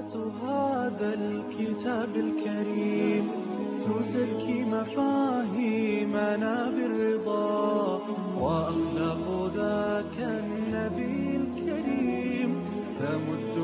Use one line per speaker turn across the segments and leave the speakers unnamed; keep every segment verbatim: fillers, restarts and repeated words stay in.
آيات هذا الكتاب الكريم تزكي مفاهيمنا بالرضا، وأخلاق ذاك النبي الكريم تمد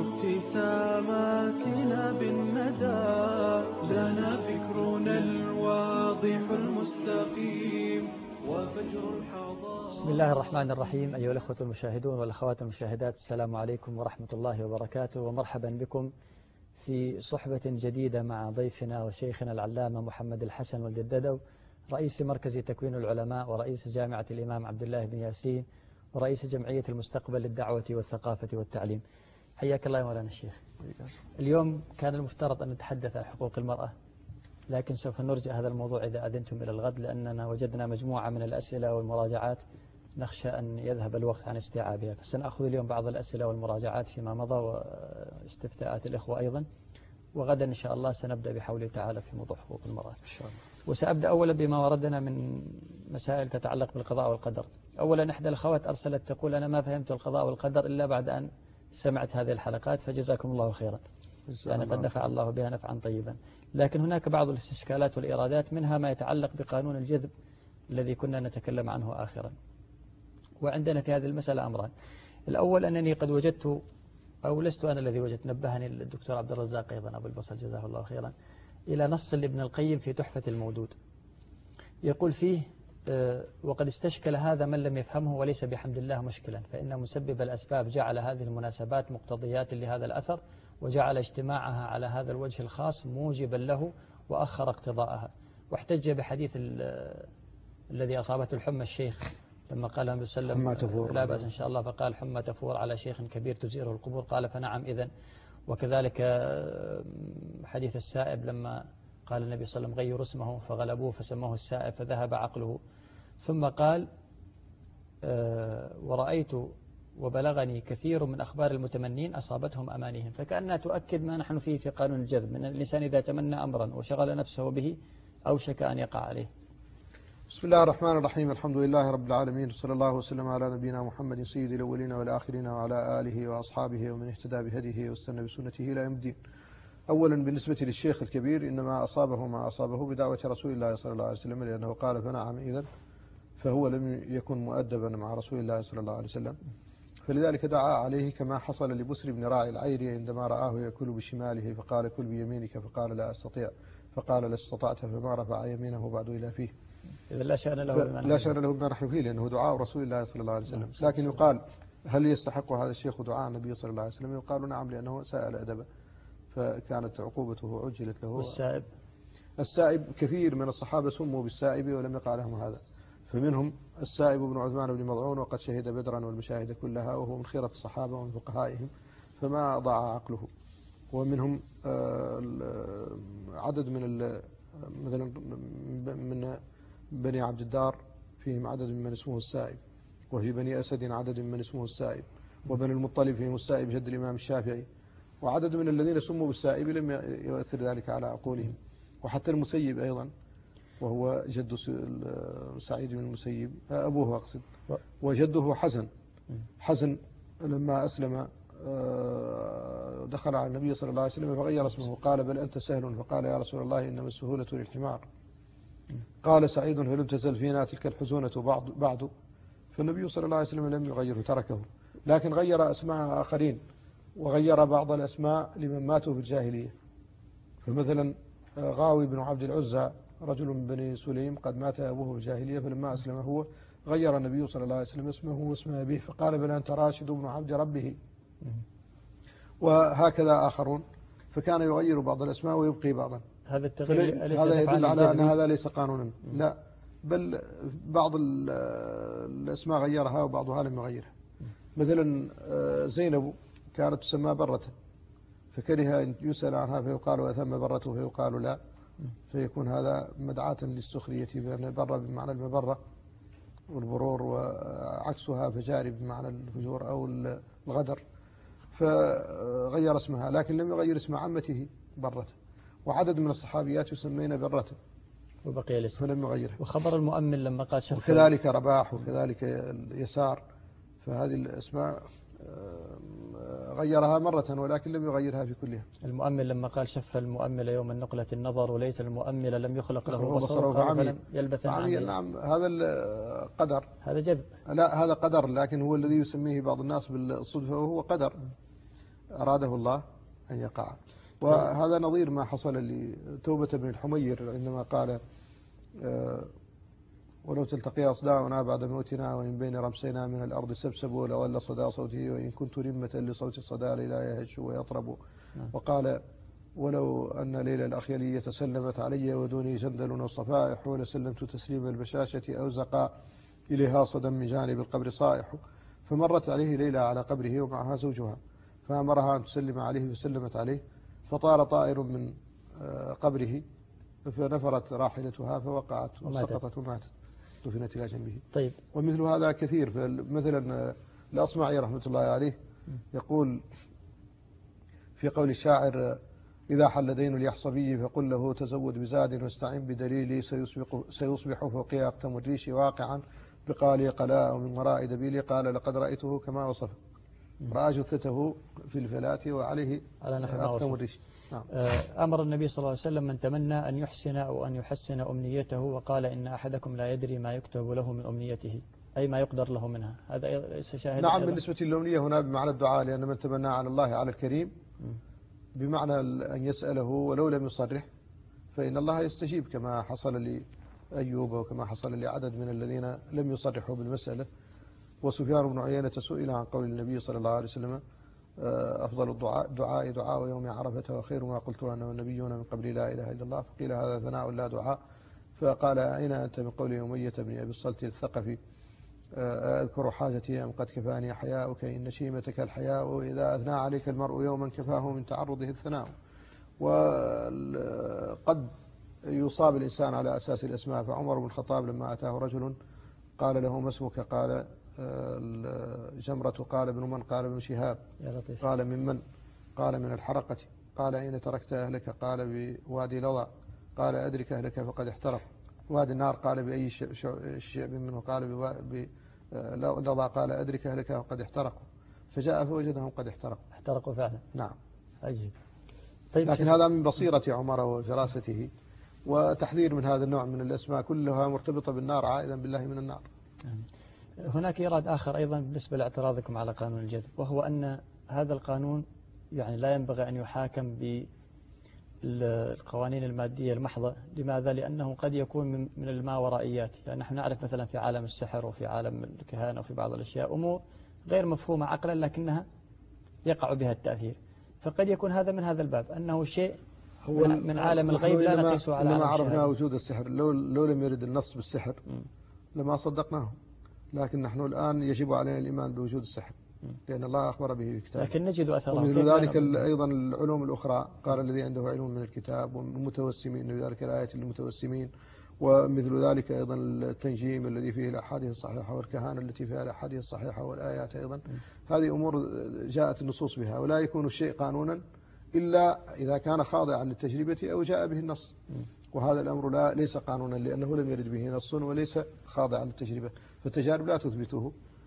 ابتساماتنا بالندى. لنا فكرنا الواضح المستقيم وفجر الحضارة.
بسم الله الرحمن الرحيم. أيها الأخوة المشاهدون والأخوات المشاهدات، السلام عليكم ورحمة الله وبركاته، ومرحبا بكم في صحبة جديدة مع ضيفنا وشيخنا العلامة محمد الحسن ولد الددو، رئيس مركز تكوين العلماء ورئيس جامعة الإمام عبد الله بن ياسين ورئيس جمعية المستقبل للدعوة والثقافة والتعليم. حياك الله يا مولانا الشيخ. اليوم كان المفترض أن نتحدث عن حقوق المرأة، لكن سوف نرجع هذا الموضوع إذا أذنتم إلى الغد، لأننا وجدنا مجموعة من الأسئلة والمراجعات نخشى أن يذهب الوقت عن استيعابها، فسنأخذ اليوم بعض الأسئلة والمراجعات فيما مضى واستفتاءات الإخوة أيضا، وغدا إن شاء الله سنبدأ بحوله تعالى في موضوع حقوق المرأة إن شاء الله. وسأبدأ أولا بما وردنا من مسائل تتعلق بالقضاء والقدر. أولا إحدى الأخوات أرسلت تقول: أنا ما فهمت القضاء والقدر إلا بعد أن سمعت هذه الحلقات، فجزاكم الله خيرا، يعني قد نفع الله بها نفعا طيبا. لكن هناك بعض الاستشكالات والإيرادات، منها ما يتعلق بقانون الجذب الذي كنا نتكلم عنه آخرا. وعندنا في هذه المسألة أمران: الأول أنني قد وجدت، أو لست أنا الذي وجدت، نبهني الدكتور عبد الرزاق أيضا أبو البصل جزاه الله خيرا، إلى نص لابن القيم في تحفة المودود، يقول فيه: وقد استشكل هذا من لم يفهمه وليس بحمد الله مشكلا، فإن مسبب الأسباب جعل هذه المناسبات مقتضيات لهذا الأثر، وجعل اجتماعها على هذا الوجه الخاص موجبا له، وأخر اقتضاءها. واحتج بحديث الذي أصابته الحمى الشيخ لما قال النبي صلى الله عليه وسلم: لا بأس إن شاء الله، فقال: حمى تفور على شيخ كبير تزيره القبور، قال: فنعم إذن. وكذلك حديث السائب لما قال النبي صلى الله عليه وسلم: غير اسمه، فغلبوه فسموه السائب فذهب عقله. ثم قال: ورأيت وبلغني كثير من أخبار المتمنين أصابتهم أمانيهم. فكأنها تؤكد ما نحن فيه في قانون الجذب، من الإنسان إذا تمنى أمرا وشغل نفسه به أوشك أن يقع عليه.
بسم الله الرحمن الرحيم. الحمد لله رب العالمين، وصلى الله وسلم على نبينا محمد سيد الأولين والآخرين، وعلى آله وأصحابه ومن اهتدى بهديه واستنى بسنته إلى يوم الدين. أولا بالنسبة للشيخ الكبير، إنما أصابه ما أصابه بدعوة رسول الله صلى الله عليه وسلم، لأنه قال: فنعم إذن، فهو لم يكن مؤدبا مع رسول الله صلى الله عليه وسلم، فلذلك دعا عليه كما حصل لبسر بن راعي العير عندما رآه يأكل بشماله فقال: كل بيمينك، فقال: لا أستطيع، فقال: لا استطعت، فما رفع يمينه بعد إلى فيه.
إذا لا شأن له بما
لا شأن له بما نحن فيه، لأنه دعاء رسول الله صلى الله عليه وسلم. لكن يقال: هل يستحق هذا الشيخ دعاء النبي صلى الله عليه وسلم؟ يقال: نعم، لأنه سأل أدبا، فكانت عقوبته عجلت له.
والسائب
السائب كثير من الصحابة سموا بالسائب ولم يقع لهم هذا، فمنهم السائب بن عثمان بن مضعون، وقد شهد بدرا والمشاهد كلها، وهو من خيرة الصحابة ومن فقهائهم فما ضاع عقله. ومنهم عدد من مثلا من بني عبد الدار فيهم عدد من اسمه السائب، وفي بني أسد عدد من اسمه السائب، وبني المطلب فيهم السائب جد الإمام الشافعي، وعدد من الذين سموا بالسائب لم يؤثر ذلك على عقولهم. وحتى المسيب أيضا، وهو جد سعيد بن المسيب، أبوه أقصد، وجده حزن. حزن لما أسلم دخل على النبي صلى الله عليه وسلم فغير اسمه، قال: بل أنت سهل، فقال: يا رسول الله، إنما السهولة للحمار. قال سعيد: فلم تزل فينا تلك الحزونة بعد, بعد فالنبي صلى الله عليه وسلم لم يغيره، تركه، لكن غير أسماء آخرين، وغير بعض الأسماء لمن ماتوا في الجاهلية. فمثلا غاوي بن عبد العزى رجل من بني سليم قد مات أبوه في الجاهلية، فلما أسلم هو غير النبي صلى الله عليه وسلم اسمه واسم أبيه، فقال: بل أنت راشد بن عبد ربه. وهكذا آخرون، فكان يغير بعض الأسماء ويبقي بعضا.
هذا التغيير
هذا يدل على أن هذا ليس قانونا، لا، بل بعض الأسماء غيرها وبعضها لم يغيرها. مثلا زينب كانت تسمى برة، فكره أن يسأل عنها فيقال: وأثم برته، فيقال لا، فيكون هذا مدعاة للسخرية، بأن البرة بمعنى المبرة والبرور، وعكسها فجاري بمعنى الفجور أو الغدر، فغير اسمها، لكن لم يغير اسم عمته برة. وعدد من الصحابيات يسمين برة
وبقي الاسم
فلم يغيره.
وخبر المؤمن لما قال شف،
وكذلك رباح، وكذلك يسار، فهذه الأسماء غيرها مرة ولكن لم يغيرها في كلها.
المؤمل لما قال شف المؤمل يوم النقلة النظر وليت المؤمل لم يخلق له بصر
بصر
فلم يلبث
فعمي. نعم هذا القدر،
هذا جذب.
لا هذا قدر، لكن هو الذي يسميه بعض الناس بالصدفة وهو قدر أراده الله أن يقع. وهذا نظير ما حصل لتوبة بن الحمير عندما قال ولو تلتقي أصداؤنا بعد موتنا وإن بين رمسينا من الأرض سبسبوا لظل صدى صوته وإن كنت رمة لصوت الصدى لا يهج ويطرب. وقال ولو أن ليل الأخيلية سلمت علي ودوني جندل وصفائح ولسلمت تسليم البشاشة أو زقا إليها صدى من جانب القبر صائح. فمرت عليه ليلى على قبره ومعها زوجها فأمرها أن تسلم عليه فسلمت عليه فطار طائر من قبره فنفرت راحلتها فوقعت وسقطت وماتت دفنت إلى جنبه.
طيب.
ومثل هذا كثير. مثلا الأصمعي رحمة الله عليه يقول في قول الشاعر إذا حل دين اليحصبي فقل له تزود بزاد واستعن بدليلي سيصبح, سيصبح فوقي أقتم الريش واقعا بقالي قلاء من وراء دبيلي. قال لقد رأيته كما وصف رأى جثته في الفلاة وعليه أقتم الريش. نعم.
أمر النبي صلى الله عليه وسلم من تمنى أن يحسن أو أن يحسن أمنيته وقال إن أحدكم لا يدري ما يكتب له من أمنيته أي ما يقدر له منها. هذا ليس شاهد.
نعم بالنسبة للأمنية هنا بمعنى الدعاء، لأن من تمنى على الله على الكريم بمعنى أن يسأله ولو لم يصرح فإن الله يستجيب كما حصل لأيوب وكما حصل لعدد من الذين لم يصرحوا بالمسألة. وسفيان بن عيينة سئل عن قول النبي صلى الله عليه وسلم أفضل الدعاء دعاء دعاء يوم عرفة وخير ما قلت أنا والنبيون من قبل لا إله إلا الله. فقيل هذا ثناء لا دعاء. فقال أين أنت من قول أمية بن أبي الصلت الثقفي أذكر حاجتي أم قد كفاني حياؤك إن شيمتك الحياء وإذا أثنى عليك المرء يوما كفاه من تعرضه الثناء. وقد يصاب الإنسان على أساس الأسماء. فعمر بن الخطاب لما أتاه رجل قال له ما اسمك؟ قال الجمرة. قال ابن من؟ قال ابن شهاب. قال من من؟ قال من الحرقة. قال أين تركت أهلك؟ قال بوادي لظى. قال أدرك أهلك فقد احترق. وادي النار. قال بأي شعب منه؟ قال بلظى. قال أدرك أهلك فقد احترقوا. فجاء فوجدهم قد احترقوا.
احترقوا فعلا.
نعم.
عجيب. طيب
لكن هذا من بصيرة عمر وفراسته وتحذير من هذا النوع من الأسماء كلها مرتبطة بالنار عائدا بالله من النار.
هناك إيراد آخر أيضا بالنسبة لاعتراضكم على قانون الجذب، وهو أن هذا القانون يعني لا ينبغي أن يحاكم بالقوانين المادية المحضة. لماذا؟ لأنه قد يكون من الماورائيات. يعني نحن نعرف مثلا في عالم السحر وفي عالم الكهانة وفي بعض الأشياء أمور غير مفهومة عقلا لكنها يقع بها التأثير. فقد يكون هذا من هذا الباب أنه شيء من, من عالم الغيب لا نقيسه على
عالم الشهادة. عرفنا وجود السحر لو, لو لم يرد النص بالسحر لما صدقناه. لكن نحن الآن يجب علينا الإيمان بوجود السحر لأن الله أخبر به في كتابه.
لكن نجد أثره.
ومثل ذلك أيضا العلوم الأخرى. قال الذي عنده علم من الكتاب والمتوسمين ذلك الآية للمتوسمين. ومثل ذلك أيضا التنجيم الذي فيه الأحاديث الصحيحة والكهانة التي فيها الأحاديث الصحيحة والآيات أيضا. هذه أمور جاءت النصوص بها. ولا يكون الشيء قانونا إلا إذا كان خاضعا للتجربة أو جاء به النص. وهذا الأمر لا ليس قانونا لأنه لم يرد به نص وليس خاضعا للتجربة. فالتجارب لا تثبته.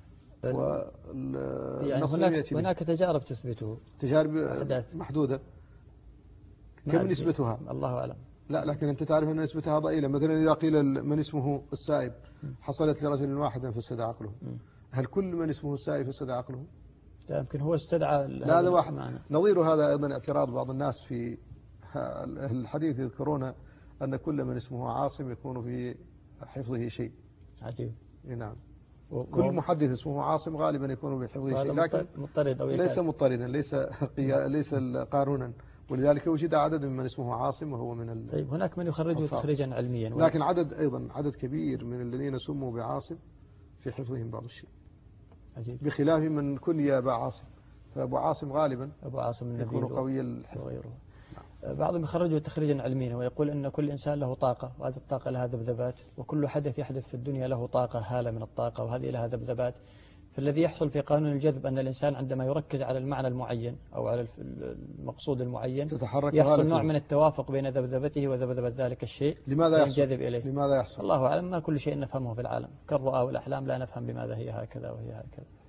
يعني هناك, هناك تجارب تثبته.
تجارب محدودة. كم نسبتها؟
الله أعلم.
لا لكن أنت تعرف أن نسبتها ضئيلة. مثلا إذا قيل من اسمه السائب حصلت لرجل واحد فسد عقله. هل كل من اسمه السائب فسد عقله؟
لا يمكن هو استدعى.
لا هذا واحد. نظير هذا أيضا اعتراض بعض الناس في الحديث يذكرون أن كل من اسمه عاصم يكون في حفظه شيء.
عجيب.
نعم. كل محدث اسمه عاصم غالبا يكون بحفظه شيء. لكن
مضطرد أو
ليس مضطردا ليس ليس قانونا. ولذلك وجد عدد من اسمه عاصم وهو من ال...
طيب هناك من يخرجه تخريجا علميا.
لكن عدد أيضا عدد كبير من الذين سموا بعاصم في حفظهم بعض الشيء.
عجيب.
بخلاف من كني أبا عاصم. فأبو عاصم غالبا
أبو عاصم
يكون قوي الحفظ
وغيره. بعضهم يخرجه تخريجا علميا ويقول أن كل إنسان له طاقة وهذه الطاقة لها ذبذبات وكل حدث يحدث في الدنيا له طاقة هالة من الطاقة وهذه لها ذبذبات. فالذي يحصل في قانون الجذب أن الإنسان عندما يركز على المعنى المعين أو على المقصود المعين يحصل نوع من التوافق بين ذبذبته وذبذبة ذلك الشيء.
لماذا يحصل؟
ينجذب إليه.
لماذا يحصل؟
الله أعلم. ما كل شيء نفهمه في العالم كالرؤى والأحلام لا نفهم لماذا هي هكذا وهي هكذا.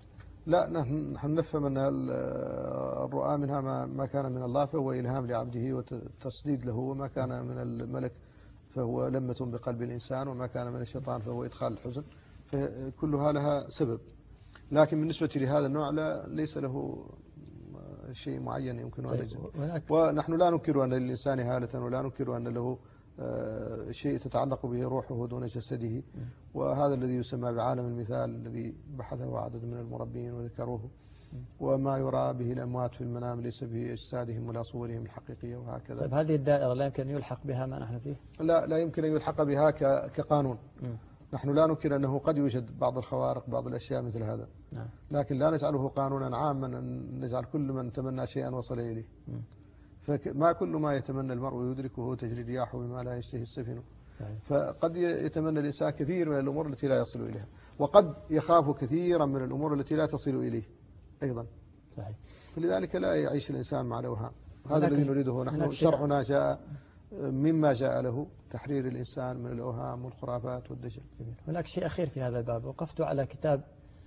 لا، نحن نحن نفهم أن الرؤى منها ما ما كان من الله فهو إلهام لعبده وتسديد له، وما كان من الملك فهو لمة بقلب الإنسان، وما كان من الشيطان فهو إدخال الحزن، فكلها لها سبب. لكن بالنسبة لهذا النوع لا، ليس له شيء معين يمكن أن يجب. ونحن لا ننكر أن للإنسان هالة، ولا ننكر أن له شيء تتعلق به روحه دون جسده، وهذا الذي يسمى بعالم المثال الذي بحثه عدد من المربين وذكروه، وما يرى به الأموات في المنام ليس به أجسادهم ولا صورهم الحقيقية وهكذا.
طيب هذه الدائرة لا يمكن أن يلحق بها ما نحن فيه؟
لا، لا يمكن أن يلحق بها كقانون. م. نحن لا ننكر أنه قد يوجد بعض الخوارق، بعض الأشياء مثل هذا، نعم. لكن لا نجعله قانونا عاما أن نجعل كل من تمنى شيئا وصل إليه. م. فما كل ما يتمنى المرء يدركه تجري رياحه بما لا يشتهي السفن. فقد يتمنى الإنسان كثير من الأمور التي لا يصل إليها، وقد يخاف كثيرا من الأمور التي لا تصل إليه أيضا. صحيح. فلذلك لا يعيش الإنسان مع الأوهام. هذا الذي نريده نحن. شرعنا جاء مما جاء له تحرير الإنسان من الأوهام والخرافات والدجل.
هناك شيء أخير في هذا الباب. وقفت على كتاب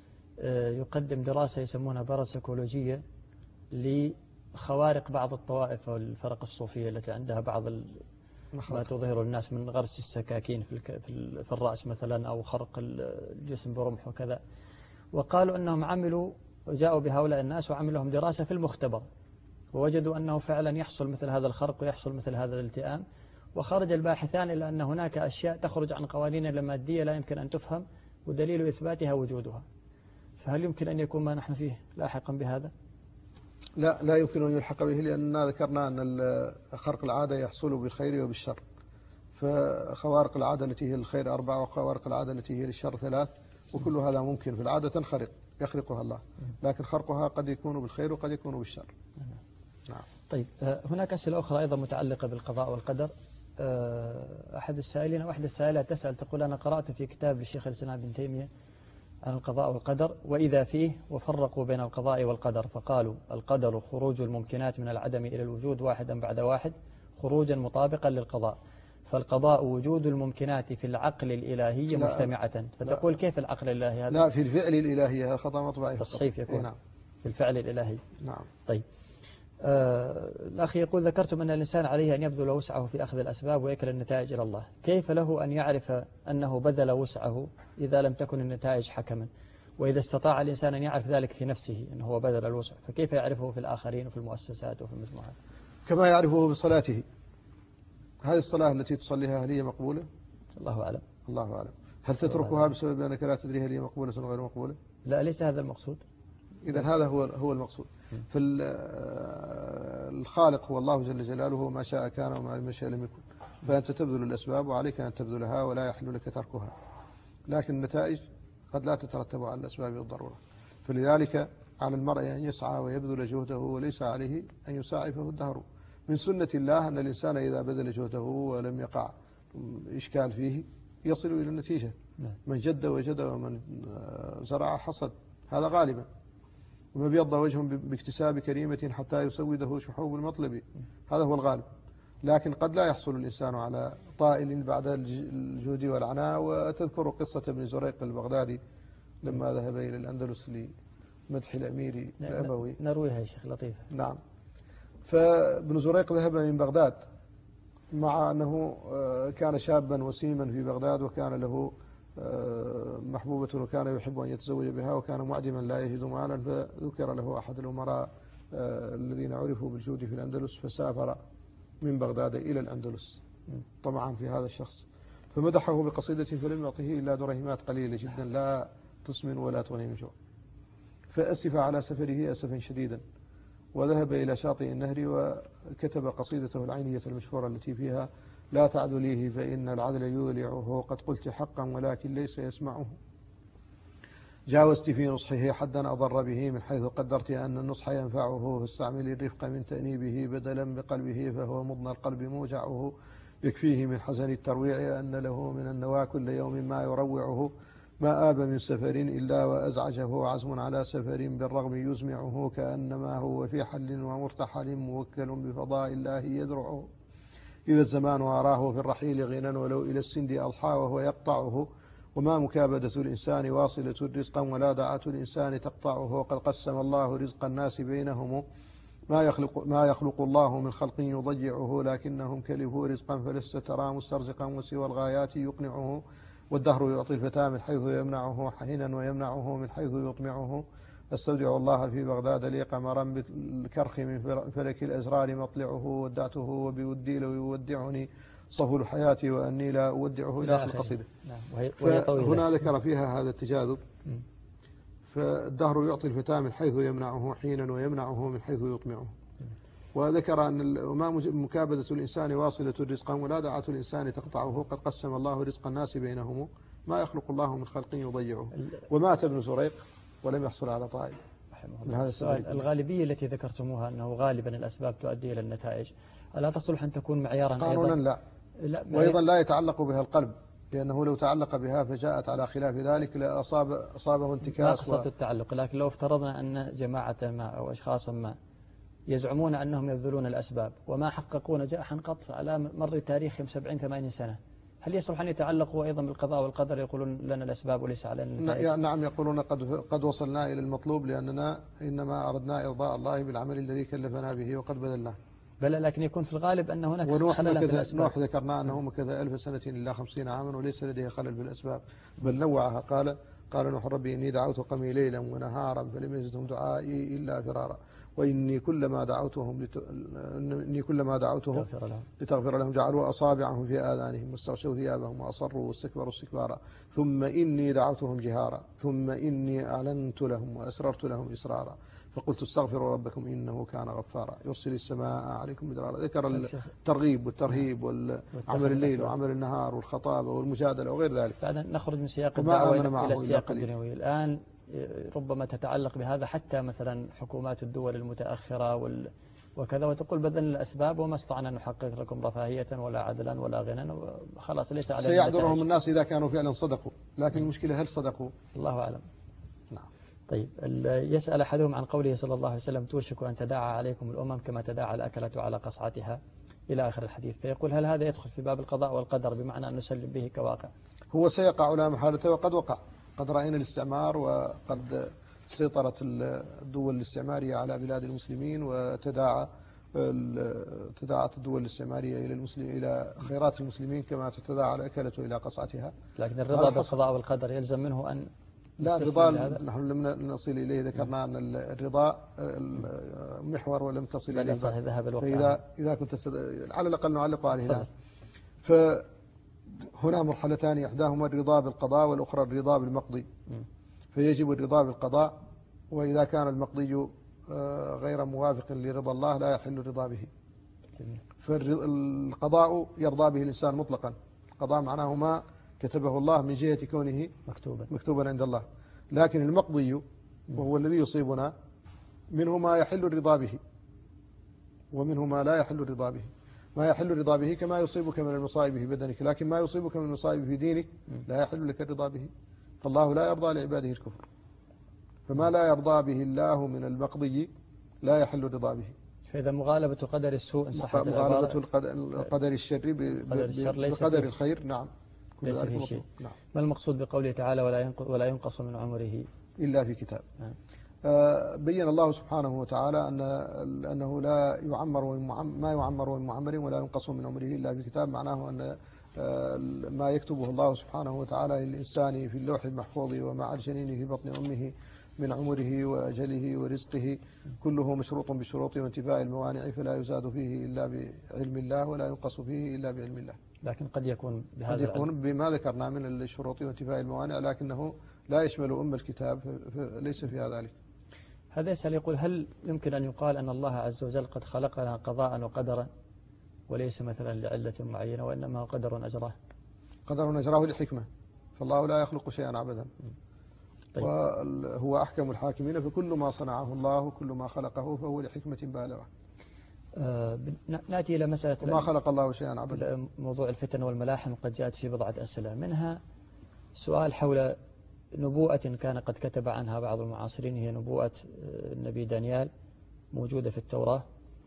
يقدم دراسة يسمونها باراسيكولوجية لخوارق بعض الطوائف والفرق الصوفية التي عندها بعض ما تظهر الناس من غرس السكاكين في في الرأس مثلا، أو خرق الجسم برمح وكذا. وقالوا أنهم عملوا وجاءوا بهؤلاء الناس وعملوا لهم دراسة في المختبر، ووجدوا أنه فعلا يحصل مثل هذا الخرق ويحصل مثل هذا الالتئام. وخرج الباحثان إلى أن هناك أشياء تخرج عن قوانين المادية لا يمكن أن تفهم، ودليل إثباتها وجودها. فهل يمكن أن يكون ما نحن فيه لاحقا بهذا؟
لا، لا يمكن أن يلحق به، لأننا ذكرنا أن خرق العادة يحصل بالخير وبالشر. فخوارق العادة التي هي الخير أربعة، وخوارق العادة التي هي للشر ثلاث، وكل هذا ممكن. في العادة تنخرق يخرقها الله، لكن خرقها قد يكون بالخير وقد يكون بالشر.
نعم. طيب هناك أسئلة أخرى أيضا متعلقة بالقضاء والقدر. أحد السائلين أو أحد السائلات تسأل تقول: أنا قرأت في كتاب للشيخ الإسلام ابن تيمية عن القضاء والقدر، وإذا فيه وفرقوا بين القضاء والقدر، فقالوا: القدر خروج الممكنات من العدم إلى الوجود واحدا بعد واحد خروجا مطابقا للقضاء، فالقضاء وجود الممكنات في العقل الإلهي مجتمعة. فتقول: كيف العقل الإلهي هذا؟
لا، في الفعل الإلهي. هذا خطأ مطبعي.
تصحيف يكون. نعم. في الفعل الإلهي.
نعم.
طيب آه الأخ يقول: ذكرتم أن الإنسان عليه أن يبذل وسعه في أخذ الأسباب ويكل النتائج إلى الله، كيف له أن يعرف أنه بذل وسعه إذا لم تكن النتائج حكما؟ وإذا استطاع الإنسان أن يعرف ذلك في نفسه أنه هو بذل الوسع، فكيف يعرفه في الآخرين وفي المؤسسات وفي المجموعات؟
كما يعرفه بصلاته. هذه الصلاة التي تصليها هل هي مقبولة؟
الله أعلم.
الله أعلم. هل تتركها بسبب أنك لا تدري هل هي مقبولة أو غير مقبولة؟
لا، ليس هذا المقصود.
إذن هذا هو هو المقصود. فالخالق هو الله جل جلاله، ما شاء كان وما لم يشاء لم يكن. فأنت تبذل الأسباب وعليك أن تبذلها، ولا يحل لك تركها. لكن النتائج قد لا تترتب على الأسباب بالضرورة. فلذلك على المرء أن يسعى ويبذل جهده، وليس عليه أن يساعفه الدهر. من سنة الله أن الإنسان إذا بذل جهده ولم يقع إشكال فيه يصل إلى النتيجة. من جد وجد، ومن زرع حصد، هذا غالبا. وما بيض وجه باكتساب كريمة حتى يسوده شحوب المطلب، هذا هو الغالب. لكن قد لا يحصل الإنسان على طائل بعد الجهد والعناء. وتذكر قصة ابن زريق البغدادي لما ذهب إلى الأندلس لمدح الأمير الأبوي.
نرويها يا شيخ لطيفة.
نعم. فابن زريق ذهب من بغداد، مع أنه كان شابا وسيما في بغداد، وكان له محبوبة وكان يحب أن يتزوج بها، وكان معدما لا يجد مالا. فذكر له أحد الأمراء الذين عرفوا بالجود في الأندلس، فسافر من بغداد إلى الأندلس طمعا في هذا الشخص، فمدحه بقصيدة فلم يعطه إلا درهمات قليلة جدا لا تسمن ولا تغني من جوع. فأسف على سفره أسفا شديدا، وذهب إلى شاطئ النهر وكتب قصيدته العينية المشهورة التي فيها: لا تعذليه فإن العذل يولعه، قد قلت حقا ولكن ليس يسمعه. جاوزت في نصحه حدا أضر به، من حيث قدرت أن النصح ينفعه، فاستعمل الرفق من تأنيبه بدلا بقلبه، فهو مضنى القلب موجعه. يكفيه من حزن الترويع أن له من النوى كل يوم ما يروعه، ما آب من سفر إلا وأزعجه عزم على سفر بالرغم يزمعه، كأنما هو في حل ومرتحل موكل بفضاء الله يذرعه. إذا الزمان أراه في الرحيل غنى ولو إلى السند أضحى وهو يقطعه، وما مكابدة الإنسان واصلة رزقا ولا دعاة الإنسان تقطعه وقد قسم الله رزق الناس بينهم ما يخلق, ما يخلق الله من خلق يضيعه لكنهم كلفوا رزقا فلست ترى مسترزقا وسوى الغايات يقنعه والدهر يعطي الفتى من حيث يمنعه حينا ويمنعه من حيث يطمعه استودع الله في بغداد لي قمرا بالكرخ من فلك الأزرار مطلعه ودعته وبودي لو يودعني صفو حياتي وأني لا أودعه إلى آخر القصيدة. فهنا ذكر فيها هذا التجاذب. فالدهر يعطي الفتى من حيث يمنعه حينا ويمنعه من حيث يطمعه. وذكر أن وما مكابدة الإنسان واصلة رزقا ولا دعاة الإنسان تقطعه قد قسم الله رزق الناس بينهم ما يخلق الله من خلق يضيعه. ومات ابن زريق ولم يحصل على طائل.
من هذا السؤال الغالبية التي ذكرتموها أنه غالبا الأسباب تؤدي إلى النتائج، ألا تصلح أن تكون معيارا
قانونا؟ لا, لا وأيضا لا يتعلق بها القلب، لأنه لو تعلق بها فجاءت على خلاف ذلك لأصاب أصابه انتكاس.
قصة و... التعلق، لكن لو افترضنا أن جماعة ما أو أشخاصا ما يزعمون أنهم يبذلون الأسباب وما حققوا نجاحا قط على مر تاريخهم سبعين ثمانين سنة، هل يصلح أن يتعلقوا أيضا بالقضاء والقدر يقولون لنا الأسباب وليس علينا النتائج؟
نعم يقولون قد قد وصلنا إلى المطلوب لأننا إنما أردنا إرضاء الله بالعمل الذي كلفنا به وقد بذلناه.
بلى لكن يكون في الغالب أن هناك
خلل في الأسباب. ونوح ذكرنا أنه مكث ألف سنة إلا خمسين عاما وليس لديه خلل في الأسباب، بل نوعها. قال قال نوح ربي إني دعوت قومي ليلا ونهارا فلم يزدهم دعائي إلا فرارا وإني كلما دعوتهم لت... إني كلما دعوتهم لتغفر لهم جعلوا أصابعهم في آذانهم واستغشوا ثيابهم وأصروا واستكبروا استكبارا ثم إني دعوتهم جهارا ثم إني أعلنت لهم وأسررت لهم إسرارا فقلت استغفروا ربكم إنه كان غفارا يرسل السماء عليكم مدرارا. ذكر الترغيب والترهيب والعمل الليل وعمل النهار والخطابة والمجادلة وغير ذلك.
بعدين نخرج من سياق الدعوة إلى السياق الدنيوي. الآن ربما تتعلق بهذا حتى مثلا حكومات الدول المتأخرة وال وكذا وتقول بذلنا الأسباب وما استطعنا أن نحقق لكم رفاهية ولا عدلا ولا غنى خلاص ليس علينا.
سيعذرهم الناس إذا كانوا فعلا صدقوا، لكن المشكلة هل صدقوا؟
الله أعلم.
نعم.
طيب يسأل أحدهم عن قوله صلى الله عليه وسلم توشك أن تداعى عليكم الأمم كما تداعى الأكلة على قصعتها إلى آخر الحديث، فيقول هل هذا يدخل في باب القضاء والقدر بمعنى أن نسلم به كواقع؟
هو سيقع لا محالة وقد وقع. قد رأينا الاستعمار وقد سيطرت الدول الاستعمارية على بلاد المسلمين وتداعى تداعت الدول الاستعمارية إلى المسلم إلى خيرات المسلمين كما تتداعى الأكلة إلى قصعتها.
لكن الرضا بالقضاء والقدر يلزم منه أن
لا الرضا نحن لم نصل إليه. ذكرنا أن الرضا محور ولم تصل إليه. فإذا إذا كنت على الأقل نعلق عليه الآن. فهنا مرحلتان إحداهما الرضا بالقضاء والأخرى الرضا بالمقضي. فيجب الرضا بالقضاء، وإذا كان المقضي غير موافق لرضا الله لا يحل الرضا به. فالقضاء يرضى به الإنسان مطلقا. القضاء معناه ما كتبه الله من جهة كونه
مكتوبا
مكتوبا عند الله. لكن المقضي وهو الذي يصيبنا منه ما يحل الرضا به ومنه ما لا يحل الرضا به. ما يحل الرضا به كما يصيبك من المصائب في بدنك، لكن ما يصيبك من المصائب في دينك لا يحل لك الرضا به. فالله لا يرضى لعباده الكفر، فما لا يرضى به الله من المقضي لا يحل الرضا به.
فإذا مغالبة قدر السوء إن صحت
مغالبة القدر الشر بقدر الخير نعم
ليس فيه شيء. نعم. ما المقصود بقوله تعالى ولا ولا ينقص من عمره
إلا في كتاب؟
نعم.
آه بين الله سبحانه وتعالى أن أنه لا يعمر ما يعمر من معمر ولا ينقص من عمره إلا في كتاب. معناه أن آه ما يكتبه الله سبحانه وتعالى للإنسان في اللوح المحفوظ ومع الجنين في بطن أمه من عمره وأجله ورزقه كله مشروط بشروط وانتفاء الموانع، فلا يزاد فيه إلا بعلم الله ولا ينقص فيه إلا بعلم الله.
لكن قد يكون بهذا
قد يكون بما ذكرنا من الشروط وانتفاء الموانع، لكنه لا يشمل أم الكتاب فليس فيها ذلك.
هذا يسأل يقول هل يمكن أن يقال أن الله عز وجل قد خلقنا قضاء وقدرا وليس مثلا لعلة معينة وإنما قدر أجراه؟
قدر أجراه لحكمة، فالله لا يخلق شيئا عبثا. طيب. وهو أحكم الحاكمين، فكل ما صنعه الله كل ما خلقه فهو لحكمة بالغة.
آه نأتي إلى مسألة
ما خلق الله شيئا عبثا.
موضوع الفتن والملاحم قد جاءت في بضعة أسئلة، منها سؤال حول نبوءة كان قد كتب عنها بعض المعاصرين، هي نبوءة النبي دانيال موجودة في التوراة،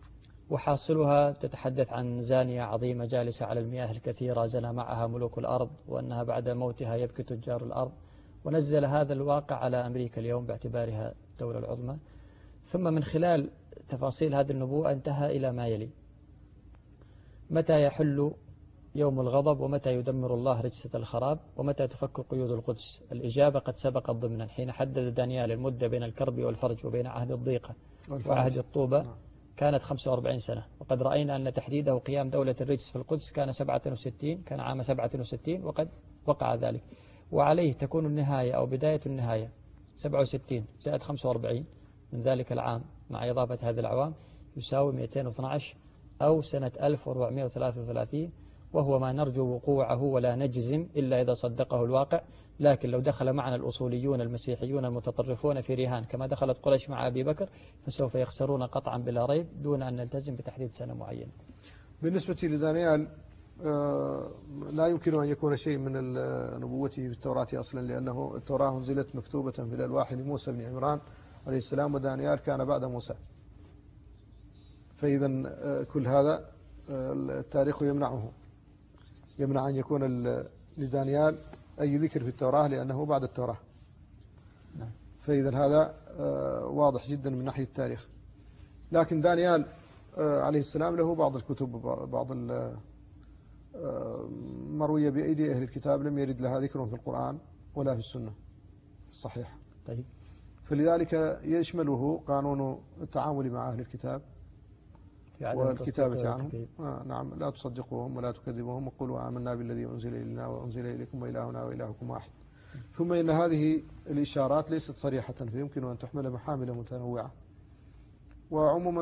وحاصلها تتحدث عن زانية عظيمة جالسة على المياه الكثيرة زنى معها ملوك الأرض، وأنها بعد موتها يبكي تجار الأرض، ونزل هذا الواقع على أمريكا اليوم باعتبارها الدولة العظمى. ثم من خلال تفاصيل هذه النبوءة انتهى إلى ما يلي: متى يحل يوم الغضب، ومتى يدمر الله رجسة الخراب، ومتى تفك قيود القدس؟ الإجابة قد سبقت ضمنا حين حدد دانيال المدة بين الكرب والفرج وبين عهد الضيقة وعهد الطوبة كانت خمسة وأربعين سنة، وقد رأينا أن تحديده قيام دولة الرجس في القدس كان سبعة وستين كان عام سبعة وستين، وقد وقع ذلك، وعليه تكون النهاية أو بداية النهاية سبعة وستين زائد خمسة وأربعين من ذلك العام مع إضافة هذه الأعوام يساوي مئتين واثني عشر أو سنة ألف وأربعمئة وثلاثة وثلاثين، وهو ما نرجو وقوعه ولا نجزم إلا إذا صدقه الواقع. لكن لو دخل معنا الأصوليون المسيحيون المتطرفون في رهان كما دخلت قريش مع أبي بكر فسوف يخسرون قطعا بلا ريب دون أن نلتزم بتحديد سنة معينة.
بالنسبة لدانيال لا يمكن أن يكون شيء من نبوته في التوراة أصلا، لأنه التوراة أنزلت مكتوبة في الألواح لموسى بن عمران عليه السلام، ودانيال كان بعد موسى. فإذا كل هذا التاريخ يمنعه يمنع أن يكون لدانيال أي ذكر في التوراة لأنه بعد التوراة. فإذا هذا واضح جدا من ناحية التاريخ. لكن دانيال عليه السلام له بعض الكتب، بعض مروية بأيدي أهل الكتاب لم يرد لها ذكر في القرآن ولا في السنة الصحيحة.
طيب.
فلذلك يشمله قانون التعامل مع أهل الكتاب والكتابة عنهم. آه نعم، لا تصدقوهم ولا تكذبوهم وقولوا آمنا بالذي أنزل إلينا وأنزل إليكم وإلهنا وإلهكم واحد. ثم إن هذه الإشارات ليست صريحة فيمكن أن تحمل محامل متنوعة. وعموما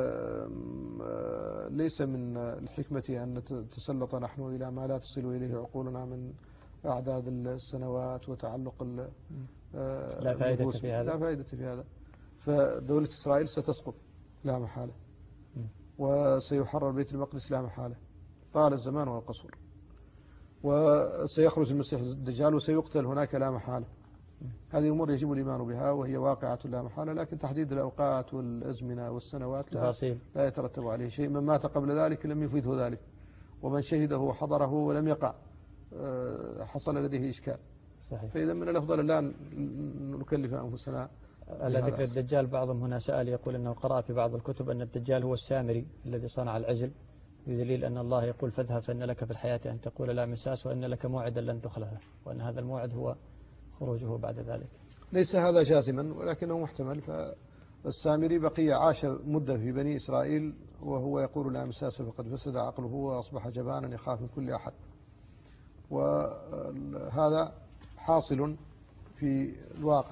ليس من الحكمة أن نتسلط نحن إلى ما لا تصل إليه عقولنا من أعداد السنوات وتعلق
لا فائدة في هذا.
لا فائدة في هذا. فدولة إسرائيل ستسقط لا محالة، وسيحرر بيت المقدس لا محالة طال الزمان وقصر، وسيخرج المسيح الدجال وسيقتل هناك لا محالة. هذه أمور يجب الإيمان بها وهي واقعة لا محالة، لكن تحديد الأوقات والأزمنة والسنوات لا, لا يترتب عليه شيء. من مات قبل ذلك لم يفيده ذلك، ومن شهده وحضره ولم يقع حصل لديه إشكال. صحيح. فإذا من الأفضل لا نكلف أنفسنا.
على ذكر الدجال بعضهم هنا سأل يقول أنه قرأ في بعض الكتب أن الدجال هو السامري الذي صنع العجل، بدليل أن الله يقول فاذهب فإن لك في الحياة أن تقول لا مساس وإن لك موعدا لن تخلفه، وأن هذا الموعد هو خروجه بعد ذلك.
ليس هذا جازما ولكنه محتمل. فالسامري بقي عاش مدة في بني إسرائيل وهو يقول لا مساس فقد فسد عقله وأصبح جبانا يخاف من كل أحد، وهذا حاصل في الواقع.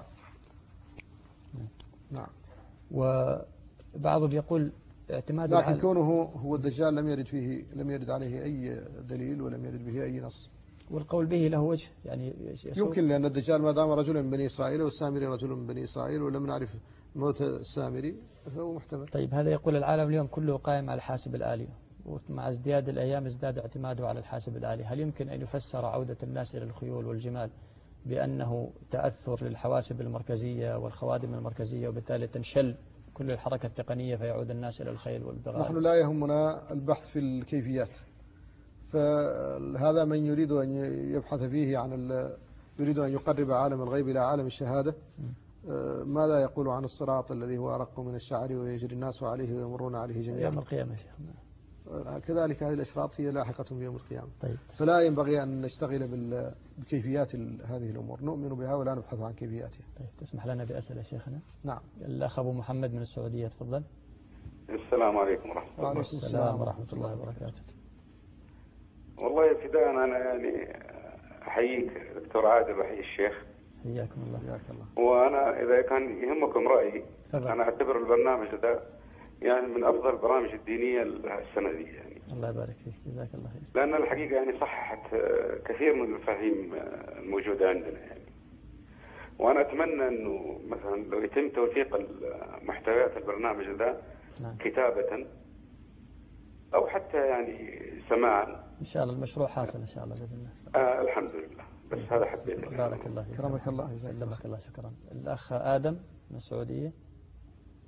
نعم.
وبعضهم يقول اعتماد
لكن العالم. كونه هو الدجال لم يرد فيه لم يرد عليه أي دليل ولم يرد به أي نص.
والقول به له وجه يعني
يمكن، لأن الدجال ما دام رجلا من بني إسرائيل والسامري رجل من بني إسرائيل ولم نعرف موت السامري فهو محتمل.
طيب، هذا يقول العالم اليوم كله قائم على الحاسب الآلي، ومع ازدياد الأيام ازداد اعتماده على الحاسب الآلي. هل يمكن أن يفسر عودة الناس إلى الخيول والجمال بأنه تأثر للحواسب المركزية والخوادم المركزية وبالتالي تنشل كل الحركة التقنية فيعود الناس إلى الخيل والبغال؟
نحن لا يهمنا البحث في الكيفيات، فهذا من يريد أن يبحث فيه عن يريد أن يقرب عالم الغيب إلى عالم الشهادة. ماذا يقول عن الصراط الذي هو أرق من الشعر ويجري الناس عليه ويمرون عليه جميعا
يوم القيامة شيخ؟
كذلك هذه الأشراط هي لاحقة بيوم القيامة.
طيب.
فلا ينبغي أن نشتغل بكيفيات هذه الأمور، نؤمن بها ولا نبحث عن كيفياتها.
طيب، تسمح لنا بأسئلة شيخنا؟
نعم.
الأخ أبو محمد من السعودية، تفضل.
السلام عليكم ورحمة الله.
وعليكم السلام ورحمة الله وبركاته.
والله ابتداء أنا يعني أحييك دكتور عادل وأحيي الشيخ.
حياكم الله.
حياك الله.
وأنا إذا كان يهمكم رأيي
فضل.
أنا أعتبر البرنامج ده يعني من أفضل البرامج الدينية السنة دي يعني.
الله يبارك فيك، جزاك الله خير.
لأن الحقيقة يعني صححت كثير من المفاهيم الموجودة عندنا يعني. وأنا أتمنى إنه مثلا لو يتم توثيق محتويات البرنامج ده
نعم.
كتابة أو حتى يعني سماعا.
إن شاء الله المشروع حاصل إن شاء الله بإذن الله.
آه الحمد لله، بس هذا حبيت.
بارك الله فيك.
كرمك الله.
سلمك الله. شكرا. الأخ آدم من السعودية.
أيوة السلام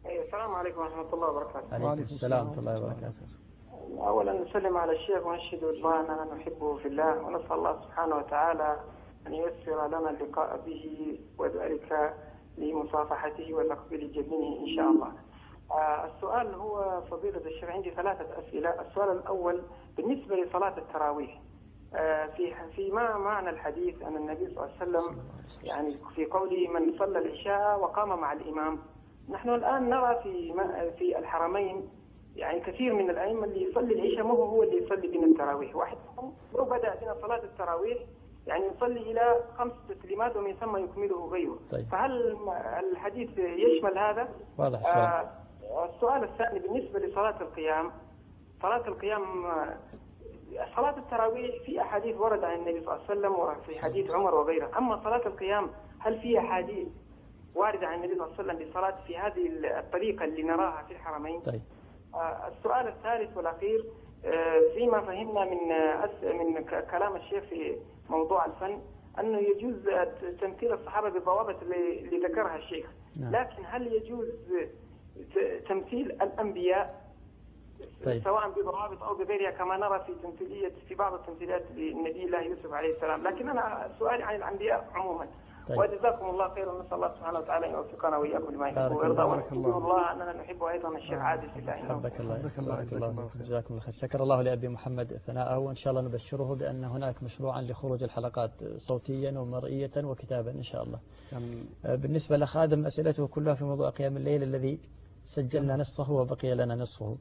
السلام عليكم ورحمة الله وبركاته.
عليكم السلام ورحمة الله وبركاته.
أولا نسلم على الشيخ ونشهد الله أننا نحبه في الله، ونسأل الله سبحانه وتعالى أن ييسر لنا اللقاء به وذلك لمصافحته وتقبيل جبينه إن شاء الله. آه السؤال هو فضيلة الشيخ، عندي ثلاثة أسئلة. السؤال الأول بالنسبة لصلاة التراويح، آه في في ما معنى الحديث أن النبي صلى الله عليه وسلم يعني في قوله من صلى العشاء وقام مع الإمام؟ نحن الآن نرى في في الحرمين يعني كثير من الأئمة اللي يصلي العشاء ما هو هو اللي يصلي بين التراويح، واحد لو بدأ بنا صلاة التراويح يعني يصلي إلى خمس تسليمات ومن ثم يكمله غيره.
طيب.
فهل الحديث يشمل هذا؟
واضح السؤال.
آه السؤال الثاني بالنسبة لصلاة القيام، صلاة القيام صلاة التراويح في أحاديث ورد عن النبي صلى الله عليه وسلم وفي حديث عمر وغيره، أما صلاة القيام هل في أحاديث واردة عن النبي صلى الله عليه وسلم بصلاة في هذه الطريقة اللي نراها في الحرمين؟
طيب.
آه السؤال الثالث والأخير، آه فيما فهمنا من آه من كلام الشيخ في موضوع الفن أنه يجوز تمثيل الصحابة بالضوابط اللي, اللي ذكرها الشيخ،
نعم.
لكن هل يجوز تمثيل الأنبياء
طيب.
سواء بضوابط أو بغيرها كما نرى في تمثيلية في بعض التمثيليات للنبي الله يوسف عليه السلام؟ لكن أنا سؤالي عن الأنبياء عموما. طيب. وجزاكم الله خيرا، نسأل الله سبحانه وتعالى أن يوفقنا وإياكم لما يحب ويرضى، ونشكر الله أننا نحب أيضا الشيخ عادل في الله.
حبك الله، بارك الله فيك، جزاكم الله خير. شكر الله لأبي محمد ثناءه، وإن شاء الله نبشره بأن هناك مشروعا لخروج الحلقات صوتيا ومرئية وكتابا إن شاء الله. بالنسبة لخادم أسئلته كلها في موضوع قيام الليل الذي سجلنا نصفه وبقي لنا نصفه،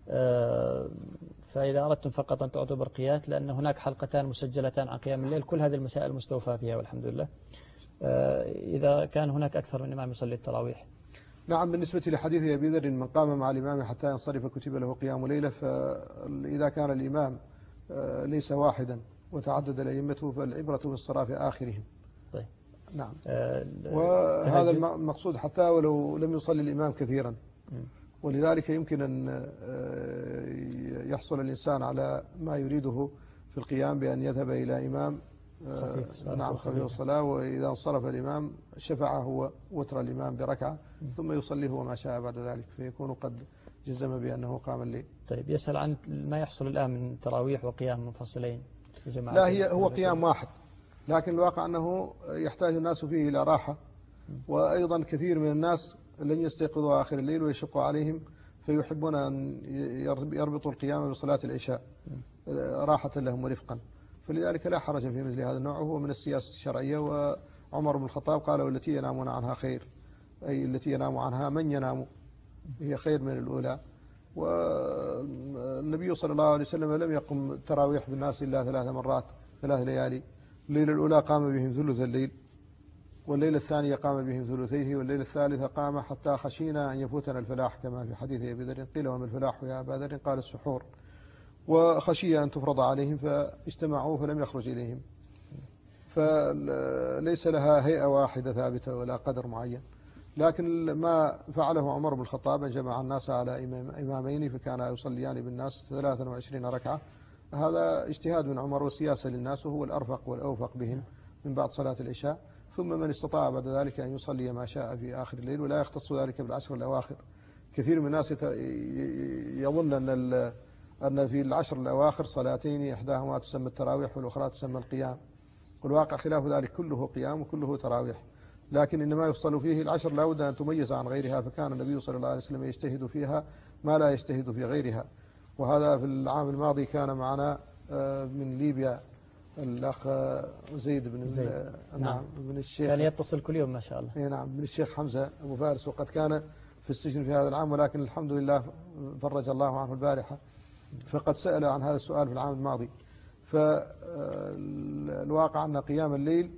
فإذا أردتم فقط أن تعطوا برقيات لأن هناك حلقتان مسجلتان عن قيام الليل، كل هذه المسائل مستوفى فيها والحمد لله. إذا كان هناك أكثر من إمام يصلي التراويح.
نعم، بالنسبة لحديث أبي ذر من قام مع الإمام حتى ينصرف كتب له قيام ليلة، فإذا كان الإمام ليس واحدا وتعدد الأئمة فالعبرة بانصراف آخرهم.
طيب.
نعم.
آه
وهذا المقصود حتى ولو لم يصلي الإمام كثيرا، ولذلك يمكن أن يحصل الإنسان على ما يريده في القيام بأن يذهب إلى إمام خفيف. نعم، خفيف الصلاة، وإذا انصرف الإمام شفع هو وتر الإمام بركعة ثم يصلي هو ما شاء بعد ذلك، فيكون قد جزم بأنه قام الليل.
طيب، يسأل عن ما يحصل الآن من تراويح وقيام منفصلين في جماعة.
لا، هي هو قيام واحد، لكن الواقع أنه يحتاج الناس فيه إلى راحة، وأيضا كثير من الناس لن يستيقظوا آخر الليل ويشق عليهم، فيحبون أن يربطوا القيام بصلاة العشاء راحة لهم ورفقا، فلذلك لا حرج في مثل هذا النوع، وهو من السياسة الشرعية. وعمر بن الخطاب قال: والتي ينامون عنها خير، أي التي ينام عنها من ينام هي خير من الأولى. والنبي صلى الله عليه وسلم لم يقم التراويح بالناس إلا ثلاث مرات ثلاث ليالي، الليلة الأولى قام بهم ثلث الليل، والليلة الثانية قام بهم ثلثيه، والليلة الثالثة قام حتى خشينا أن يفوتنا الفلاح كما في حديث أبي ذر. قيل: وما الفلاح يا أبا ذر؟ قال: السحور. وخشي أن تفرض عليهم فاجتمعوا فلم يخرج إليهم، فليس لها هيئة واحدة ثابتة ولا قدر معين. لكن ما فعله عمر بن الخطاب أن جمع الناس على إمامين فكان يصليان بالناس ثلاثا وعشرين ركعة، هذا اجتهاد من عمر وسياسة للناس، وهو الأرفق والأوفق بهم من بعد صلاة العشاء. ثم من استطاع بعد ذلك أن يصلي ما شاء في آخر الليل، ولا يختص ذلك بالعشر الأواخر. كثير من الناس يظن أن أن في العشر الأواخر صلاتين، إحداهما تسمى التراويح والأخرى تسمى القيام، والواقع خلاف ذلك، كله قيام وكله تراويح، لكن إنما يفصل فيه العشر لا بد أن تميز عن غيرها، فكان النبي صلى الله عليه وسلم يجتهد فيها ما لا يجتهد في غيرها. وهذا في العام الماضي كان معنا من ليبيا الأخ زيد بن
زيد.
نعم بن الشيخ،
كان يتصل كل يوم ما شاء الله.
نعم، بن الشيخ حمزة أبو فارس، وقد كان في السجن في هذا العام، ولكن الحمد لله فرج الله عنه البارحة، فقد سأل عن هذا السؤال في العام الماضي. فالواقع أن قيام الليل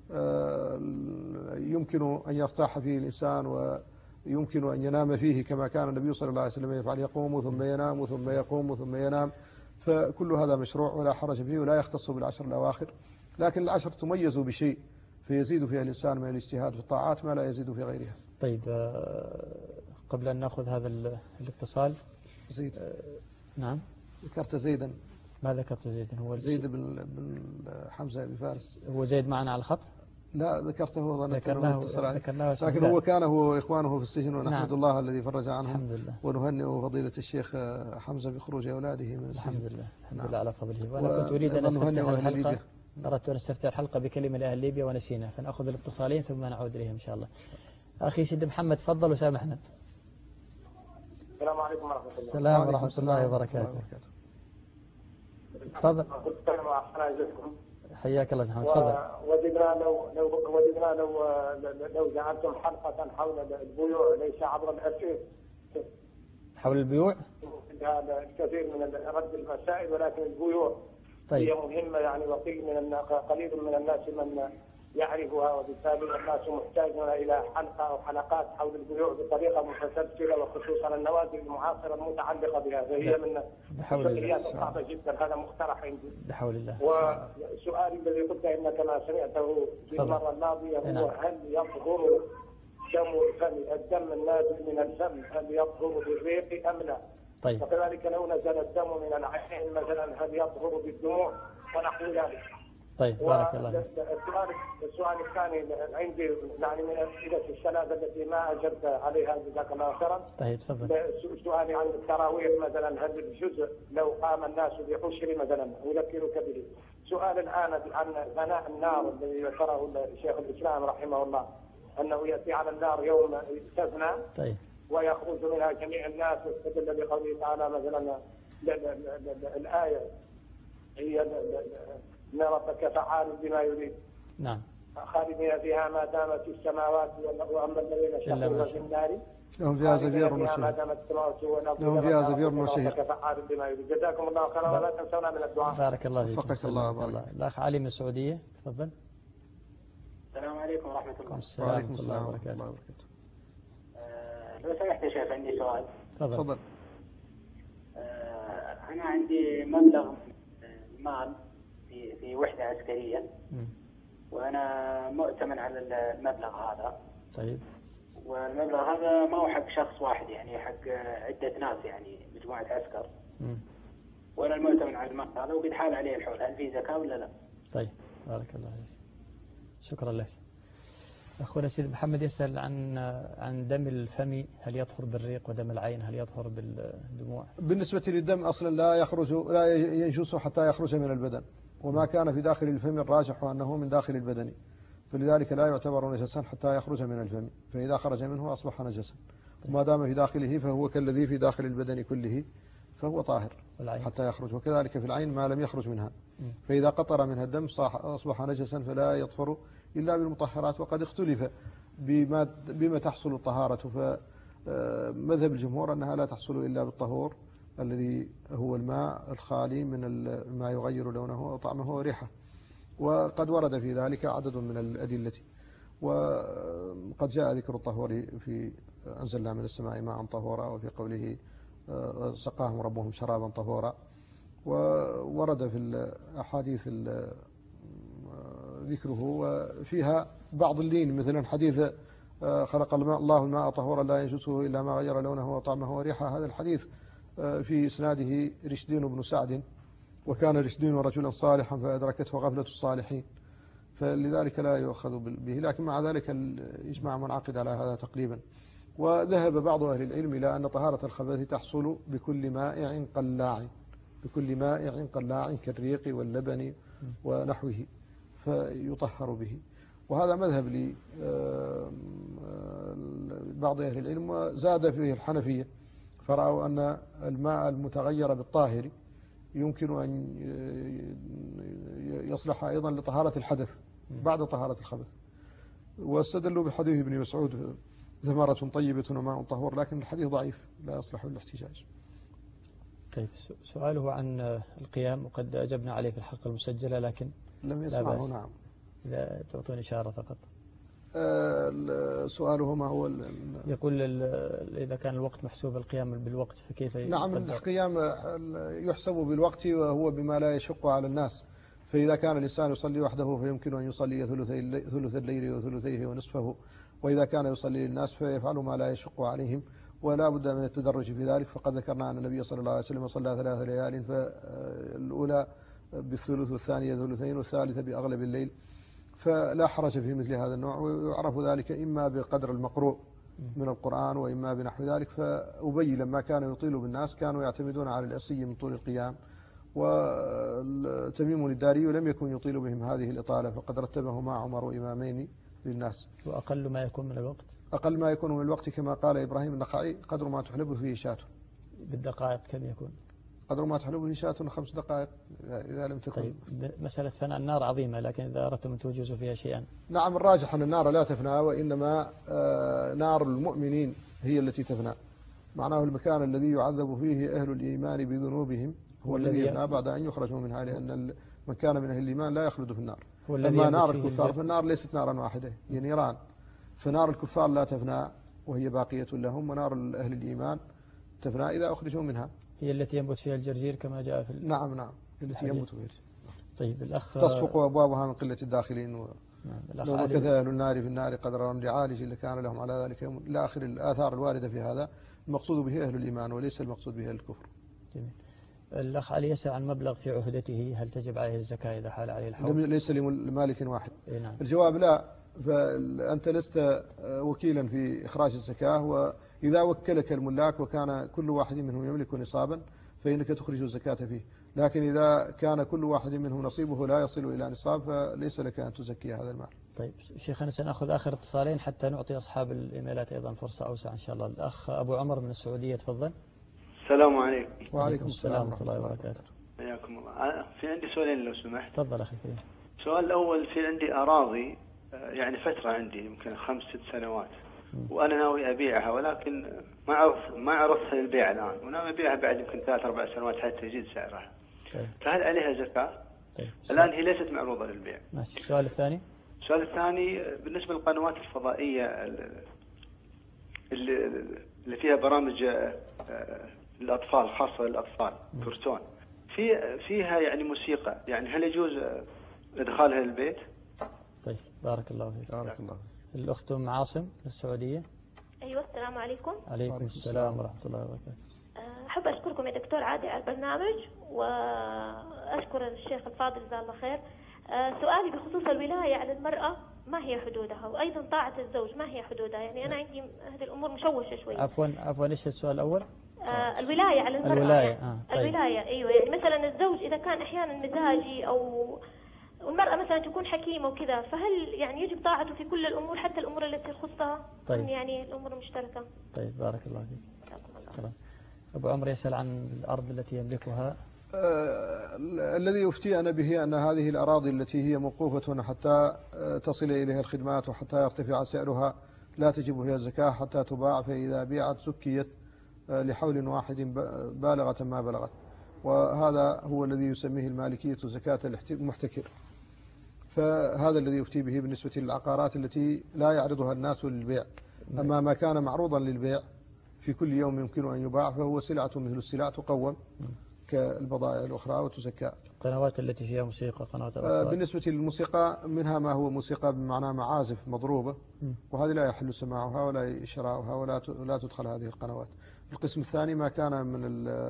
يمكن أن يرتاح فيه الإنسان ويمكن أن ينام فيه كما كان النبي صلى الله عليه وسلم يفعل، يقوم ثم ينام ثم يقوم ثم ينام، فكل هذا مشروع ولا حرج فيه ولا يختص بالعشر الأواخر. لكن العشر تميز بشيء فيزيد فيها الإنسان من الاجتهاد في الطاعات ما لا يزيد في غيرها.
طيب، قبل أن نأخذ هذا الاتصال
زيد.
نعم،
ذكرت زيدا.
ما ذكرت زيدا؟ هو
زيد بن بن حمزة بن فارس.
هو زيد معنا على الخط؟
لا ذكرته وظننت أنه
ذكرناه
اتصل عليه.
ذكرناه
لكن هو كان هو وإخوانه في السجن، ونحمد
نعم.
الله الذي فرج عنهم.
الحمد لله.
ونهنئ فضيلة الشيخ حمزة بخروج أولاده من السجن.
الحمد لله الحمد
نعم.
لله على فضله. وأنا كنت أريد أن
ونهنئ
أستفتح
أهل
الحلقة،
ليبيا.
أردت أن أستفتح الحلقة بكلمة لأهل ليبيا ونسينا، فنأخذ الاتصالين ثم نعود إليهم إن شاء الله. أخي سيد محمد تفضل وسامحنا.
السلام عليكم ورحمة الله.
السلام ورحمة الله وبركاته. تفضل. حياك الله محمد تفضل.
وددنا لو لو وددنا لو لو جعلتم حلقة حول البيوع ليس عبر الأرشيف.
حول البيوع؟
الكثير من رد المسائل، ولكن البيوع
طيب.
هي مهمة يعني، وقليل من قليل من الناس من يعرفها، وبالتالي الناس محتاجون إلى حلقة أو حلقات حول البيوع بطريقة متسلسلة، وخصوصا النوازل المعاصرة المتعلقة بها، فهي من الشغليات الصعبة جدا. هذا مقترح عندي
بحول الله.
وسؤالي الذي قلت إنك ما سمعته في المرة الماضية هو هل يطهر دم الفم الدم النازل من الفم هل يطهر بالريق أم لا؟
طيب.
وكذلك لو نزل الدم من العين مثلا هل يطهر بالدموع ونحو ذلك.
طيب بارك الله فيك.
السؤال السؤال الثاني عندي يعني من أسئلة الثلاثة التي ما أجبت عليها جزاك الله خيرا.
طيب تفضل.
سؤالي عن التراويح مثلا، هل الجزء لو قام الناس بحشر مثلا أذكرك به. سؤال الآن عن فناء النار الذي ذكره الشيخ الإسلام رحمه الله، أنه يأتي على النار يوم تفنى.
طيب.
ويخرج منها جميع الناس، واستدل بقوله تعالى مثلا الآية هي إن ربك فعال بما يريد.
نعم.
خالدين فيها ما دامت السماوات، وأما الذين شقوا في النار
لهم فيها زفير
وشهيق.
لهم فيها زفير وشهيق.
فعال بما يريد. جزاكم الله خيرا، ولا تنسونا من الدعاء.
بارك الله فيك.
وفقك الله وبارك.
الأخ علي من السعودية تفضل.
السلام عليكم ورحمة الله.
السلام ورحمة الله وبركاته.
لو سمحت يا شيخ عندي سؤال.
تفضل.
أنا عندي مبلغ مال في في وحدة عسكرية، وأنا مؤتمن على المبلغ هذا.
طيب.
والمبلغ هذا ما هو حق شخص واحد، يعني حق عدة ناس، يعني مجموعة عسكر.
مم.
وأنا المؤتمن على المال هذا وقد حال عليه الحول، هل في زكاة ولا لا؟
طيب بارك الله فيك. شكرا لك. أخونا سيد محمد يسأل عن عن دم الفم هل يطهر بالريق، ودم العين هل يطهر بالدموع؟
بالنسبة للدم أصلا لا يخرج لا ينجس حتى يخرج من البدن، وما كان في داخل الفم الراجح أنه من داخل البدن، فلذلك لا يعتبر نجسا حتى يخرج من الفم، فإذا خرج منه أصبح نجسا. وما دام في داخله فهو كالذي في داخل البدن كله، فهو طاهر حتى يخرج. وكذلك في العين ما لم يخرج منها، فإذا قطر منها الدم أصبح نجسا فلا يطهر إلا بالمطهرات. وقد اختلف بما بما تحصل الطهارة، فمذهب الجمهور أنها لا تحصل إلا بالطهور الذي هو الماء الخالي من ما يغير لونه وطعمه وريحه، وقد ورد في ذلك عدد من الأدلة. وقد جاء ذكر الطهور في أنزلنا من السماء ماء طهورا، وفي قوله سقاهم ربهم شرابا طهورا. وورد في الأحاديث ذكره، وفيها بعض اللين، مثلا حديث خلق الماء الله الماء طهورا لا ينجسه إلا ما غير لونه وطعمه وريحه. هذا الحديث في إسناده رشدين بن سعد، وكان رشدين رجلا صالحا فأدركته غفلة الصالحين، فلذلك لا يؤخذ به. لكن مع ذلك الإجماع منعقد على هذا تقريبا. وذهب بعض أهل العلم إلى أن طهارة الخبث تحصل بكل مائع قلاع، بكل مائع قلاع كالريق واللبن ونحوه، فيطهر به. وهذا مذهب لبعض أهل العلم، وزاد فيه الحنفية، فرأوا أن الماء المتغير بالطاهر يمكن أن يصلح أيضا لطهارة الحدث بعد طهارة الخبث. واستدلوا بحديث ابن مسعود ثمرة طيبة وماء طهور، لكن الحديث ضعيف لا يصلح للاحتجاج.
طيب سؤاله عن القيام، وقد أجبنا عليه في الحلقة المسجلة لكن
لم يسمعه. نعم.
إذا تعطوني إشارة فقط.
آه سؤاله ما هو؟
يقول إذا كان الوقت محسوب القيام بالوقت فكيف؟
نعم القيام يحسب بالوقت، وهو بما لا يشق على الناس. فإذا كان الإنسان يصلي وحده فيمكن أن يصلي ثلث الليل وثلثيه ونصفه، وإذا كان يصلي للناس فيفعل ما لا يشق عليهم، ولا بد من التدرج في ذلك. فقد ذكرنا أن النبي صلى الله عليه وسلم صلى ثلاث ليال، فالأولى بالثلث والثانية ثلثين والثالثة بأغلب الليل. فلا حرج في مثل هذا النوع، ويعرف ذلك إما بقدر المقروء من القرآن وإما بنحو ذلك. فأبي لما كان يطيل بالناس كانوا يعتمدون على العصي من طول القيام، وتميم الداري لم يكن يطيل بهم هذه الإطالة، فقد رتبه مع عمر إمامين للناس.
وأقل ما يكون من الوقت
أقل ما يكون من الوقت كما قال إبراهيم النخعي قدر ما تحلبه فيه شاة.
بالدقائق كم يكون؟
قدر ما تحلبه فيه شاة خمس دقائق إذا لم تكن.
طيب مسألة فناء النار عظيمة، لكن إذا أردتم أن توجزوا فيها شيئا.
نعم، الراجح أن النار لا تفنى، وإنما نار المؤمنين هي التي تفنى. معناه المكان الذي يعذب فيه أهل الإيمان بذنوبهم هو الذي يفنى بعد أن يخرجوا منها، لأن من كان من أهل الإيمان لا يخلد في النار. أما نار الكفار فالنار ليست نارا واحدة، هي نيران. فنار الكفار لا تفنى وهي باقية لهم، ونار أهل الإيمان تفنى إذا أخرجوا منها.
هي التي ينبت فيها الجرجير كما جاء في
نعم نعم التي ينبت فيها.
طيب الأخ
تصفق أبوابها من قلة الداخلين و...
نعم.
لو مكث أهل النار في النار قدر لعالج اللي كان لهم على ذلك يوم، إلى آخر الآثار الواردة في هذا. المقصود به أهل الإيمان وليس المقصود به الكفر.
جميل. الأخ علي يسأل عن مبلغ في عهدته، هل تجب عليه الزكاة إذا حال عليه الحول؟
ليس لمالك واحد.
إيه نعم.
الجواب لا، فأنت لست وكيلا في إخراج الزكاة، وإذا وكلك الملاك وكان كل واحد منهم يملك نصابا فإنك تخرج الزكاة فيه، لكن إذا كان كل واحد منهم نصيبه لا يصل إلى نصاب فليس لك أن تزكي هذا المال.
طيب شيخنا سنأخذ آخر اتصالين حتى نعطي أصحاب الإيميلات أيضا فرصة أوسع إن شاء الله. الأخ أبو عمر من السعودية تفضل.
السلام عليكم.
وعليكم السلام
ورحمة الله وبركاته.
حياكم الله. في عندي سؤالين لو سمحت.
تفضل أخي الكريم.
السؤال الأول، في عندي أراضي يعني فترة عندي يمكن خمس ست سنوات وأنا ناوي أبيعها، ولكن ما عرف ما عرفت البيع الآن، وناوي أبيعها بعد يمكن ثلاث أربع سنوات حتى يزيد سعرها.
طيب.
فهل عليها زكاة؟
طيب.
الآن هي ليست معروضة للبيع.
ماشي. السؤال الثاني.
السؤال الثاني بالنسبة للقنوات الفضائية اللي اللي فيها برامج الأطفال خاصة للأطفال كرتون، في فيها يعني موسيقى، يعني هل يجوز إدخالها للبيت؟
طيب بارك الله فيك.
بارك الله.
الأخت أم عاصم من السعودية.
أيوة السلام عليكم.
عليكم السلام ورحمة الله وبركاته.
أحب أشكركم يا دكتور عادل على البرنامج، وأشكر الشيخ الفاضل جزاه الله خير. سؤالي بخصوص الولاية على المرأة، ما هي حدودها؟ وأيضا طاعة الزوج ما هي حدودها؟ يعني أنا عندي هذه الأمور مشوشة شوي.
عفوا عفوا إيش السؤال الأول؟
آه الولاية على المرأة.
الولاية
يعني
آه طيب.
الولاية أيوة، يعني مثلا الزوج إذا كان أحيانا مزاجي أو والمرأة مثلا تكون حكيمة وكذا، فهل يعني يجب طاعته في كل الأمور حتى الأمور التي تخصها؟
طيب.
يعني الأمور المشتركة.
طيب بارك الله فيك. شكرا. أبو عمر يسأل عن الأرض التي يملكها.
آه الذي يفتي أنا به أن هذه الأراضي التي هي موقوفة حتى تصل إليها الخدمات وحتى يرتفع سعرها لا تجب فيها الزكاة حتى تباع، فإذا بيعت زكيت لحول واحد بالغة ما بلغت، وهذا هو الذي يسميه المالكية زكاة المحتكر. فهذا الذي يفتي به بالنسبة للعقارات التي لا يعرضها الناس للبيع. أما ما كان معروضا للبيع في كل يوم يمكن أن يباع فهو سلعة مثل السلع تقوم كالبضائع الأخرى وتزكى.
القنوات التي فيها موسيقى، قنوات
الأطفال. بالنسبة للموسيقى منها ما هو موسيقى بمعنى معازف مضروبة، وهذه لا يحل سماعها ولا شراؤها ولا لا تدخل هذه القنوات. القسم الثاني ما كان من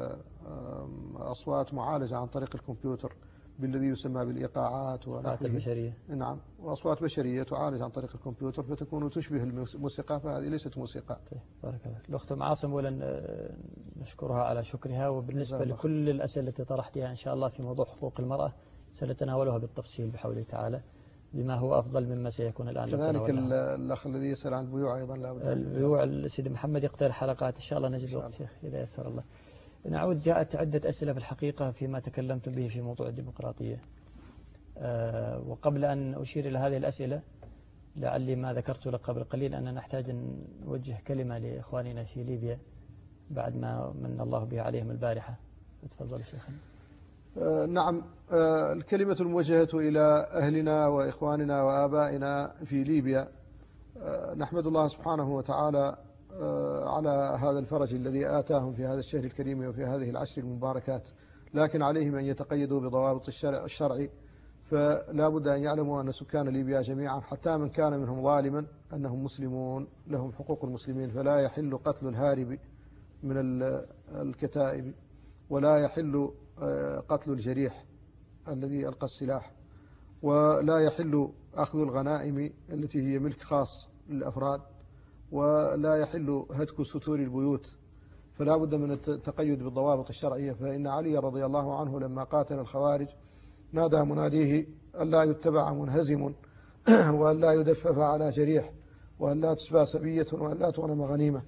الأصوات معالجة عن طريق الكمبيوتر بالذي يسمى بالإيقاعات
ونحوه. البشرية.
نعم، وأصوات بشرية تعالج عن طريق الكمبيوتر فتكون تشبه الموسيقى، فهذه ليست موسيقى.
طيب بارك الله. الأخت أم عاصم أولا نشكرها على شكرها، وبالنسبة لكل الأسئلة التي طرحتها إن شاء الله في موضوع حقوق المرأة سنتناولها بالتفصيل بحول تعالى بما هو أفضل مما سيكون الآن.
كذلك الأخ الذي يسأل عن البيوع أيضا لا بد.
البيوع سيدي محمد يقتل الحلقات إن شاء الله نجد وقت شيخ إذا يسر الله. نعود. جاءت عدة أسئلة في الحقيقة فيما تكلمتم به في موضوع الديمقراطية، أه وقبل أن أشير إلى هذه الأسئلة لعلي ما ذكرت لك قبل قليل أننا نحتاج أن نوجه كلمة لإخواننا في ليبيا بعد ما من الله به عليهم البارحة. تفضل شيخنا.
أه نعم. أه الكلمة الموجهة إلى أهلنا وإخواننا وآبائنا في ليبيا، أه نحمد الله سبحانه وتعالى على هذا الفرج الذي آتاهم في هذا الشهر الكريم وفي هذه العشر المباركات، لكن عليهم أن يتقيدوا بضوابط الشرع الشرعي. فلا بد أن يعلموا أن سكان ليبيا جميعا حتى من كان منهم ظالما أنهم مسلمون لهم حقوق المسلمين، فلا يحل قتل الهارب من الكتائب، ولا يحل قتل الجريح الذي ألقى السلاح، ولا يحل أخذ الغنائم التي هي ملك خاص للأفراد، ولا يحل هتك ستور البيوت، فلا بد من التقيد بالضوابط الشرعية. فإن علي رضي الله عنه لما قاتل الخوارج نادى مناديه ألا يتبع منهزم، وأن لا يدفف على جريح، وأن لا تسبى سبية، وأن لا تغنم غنيمة.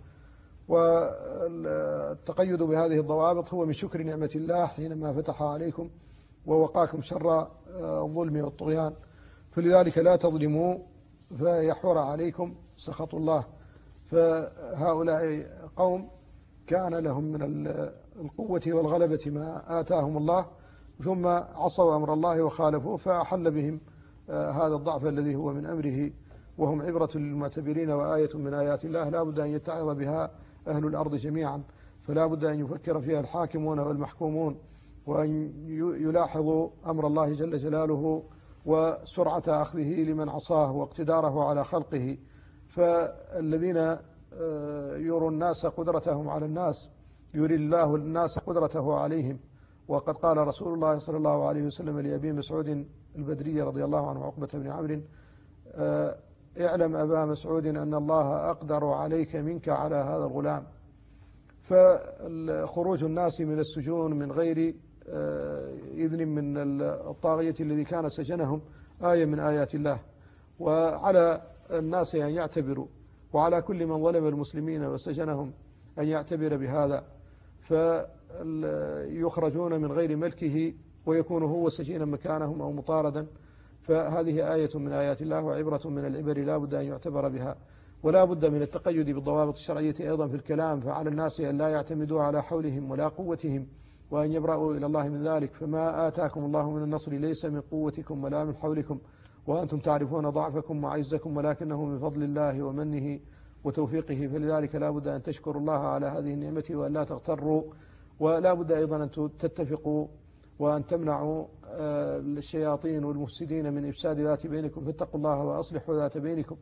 والتقيد بهذه الضوابط هو من شكر نعمة الله حينما فتح عليكم ووقاكم شر الظلم والطغيان. فلذلك لا تظلموا فيحور عليكم سخط الله. فهؤلاء قوم كان لهم من القوة والغلبة ما آتاهم الله، ثم عصوا أمر الله وخالفوه فأحل بهم هذا الضعف الذي هو من أمره، وهم عبرة للمعتبرين وآية من آيات الله لا بد أن يتعظ بها أهل الأرض جميعا. فلا بد أن يفكر فيها الحاكمون والمحكومون، وأن يلاحظوا أمر الله جل جلاله وسرعة أخذه لمن عصاه واقتداره على خلقه. فالذين يروا الناس قدرتهم على الناس يري الله الناس قدرته عليهم. وقد قال رسول الله صلى الله عليه وسلم لأبي مسعود البدري رضي الله عنه عقبة بن عمرو: اعلم أبا مسعود أن الله أقدر عليك منك على هذا الغلام. فخروج الناس من السجون من غير إذن من الطاغية الذي كان سجنهم آية من آيات الله. وعلى الناس أن يعتبروا، وعلى كل من ظلم المسلمين وسجنهم أن يعتبر بهذا، فيخرجون من غير ملكه ويكون هو سجينا مكانهم أو مطاردا. فهذه آية من آيات الله وعبرة من العبر لا بد أن يعتبر بها. ولا بد من التقيد بالضوابط الشرعية أيضا في الكلام. فعلى الناس أن لا يعتمدوا على حولهم ولا قوتهم، وأن يبرأوا إلى الله من ذلك. فما آتاكم الله من النصر ليس من قوتكم ولا من حولكم، وأنتم تعرفون ضعفكم وعزكم، ولكنه من فضل الله ومنه وتوفيقه. فلذلك لا بد أن تشكروا الله على هذه النعمة وأن لا تغتروا. ولا بد أيضا أن تتفقوا وأن تمنعوا الشياطين والمفسدين من إفساد ذات بينكم، فاتقوا الله وأصلحوا ذات بينكم.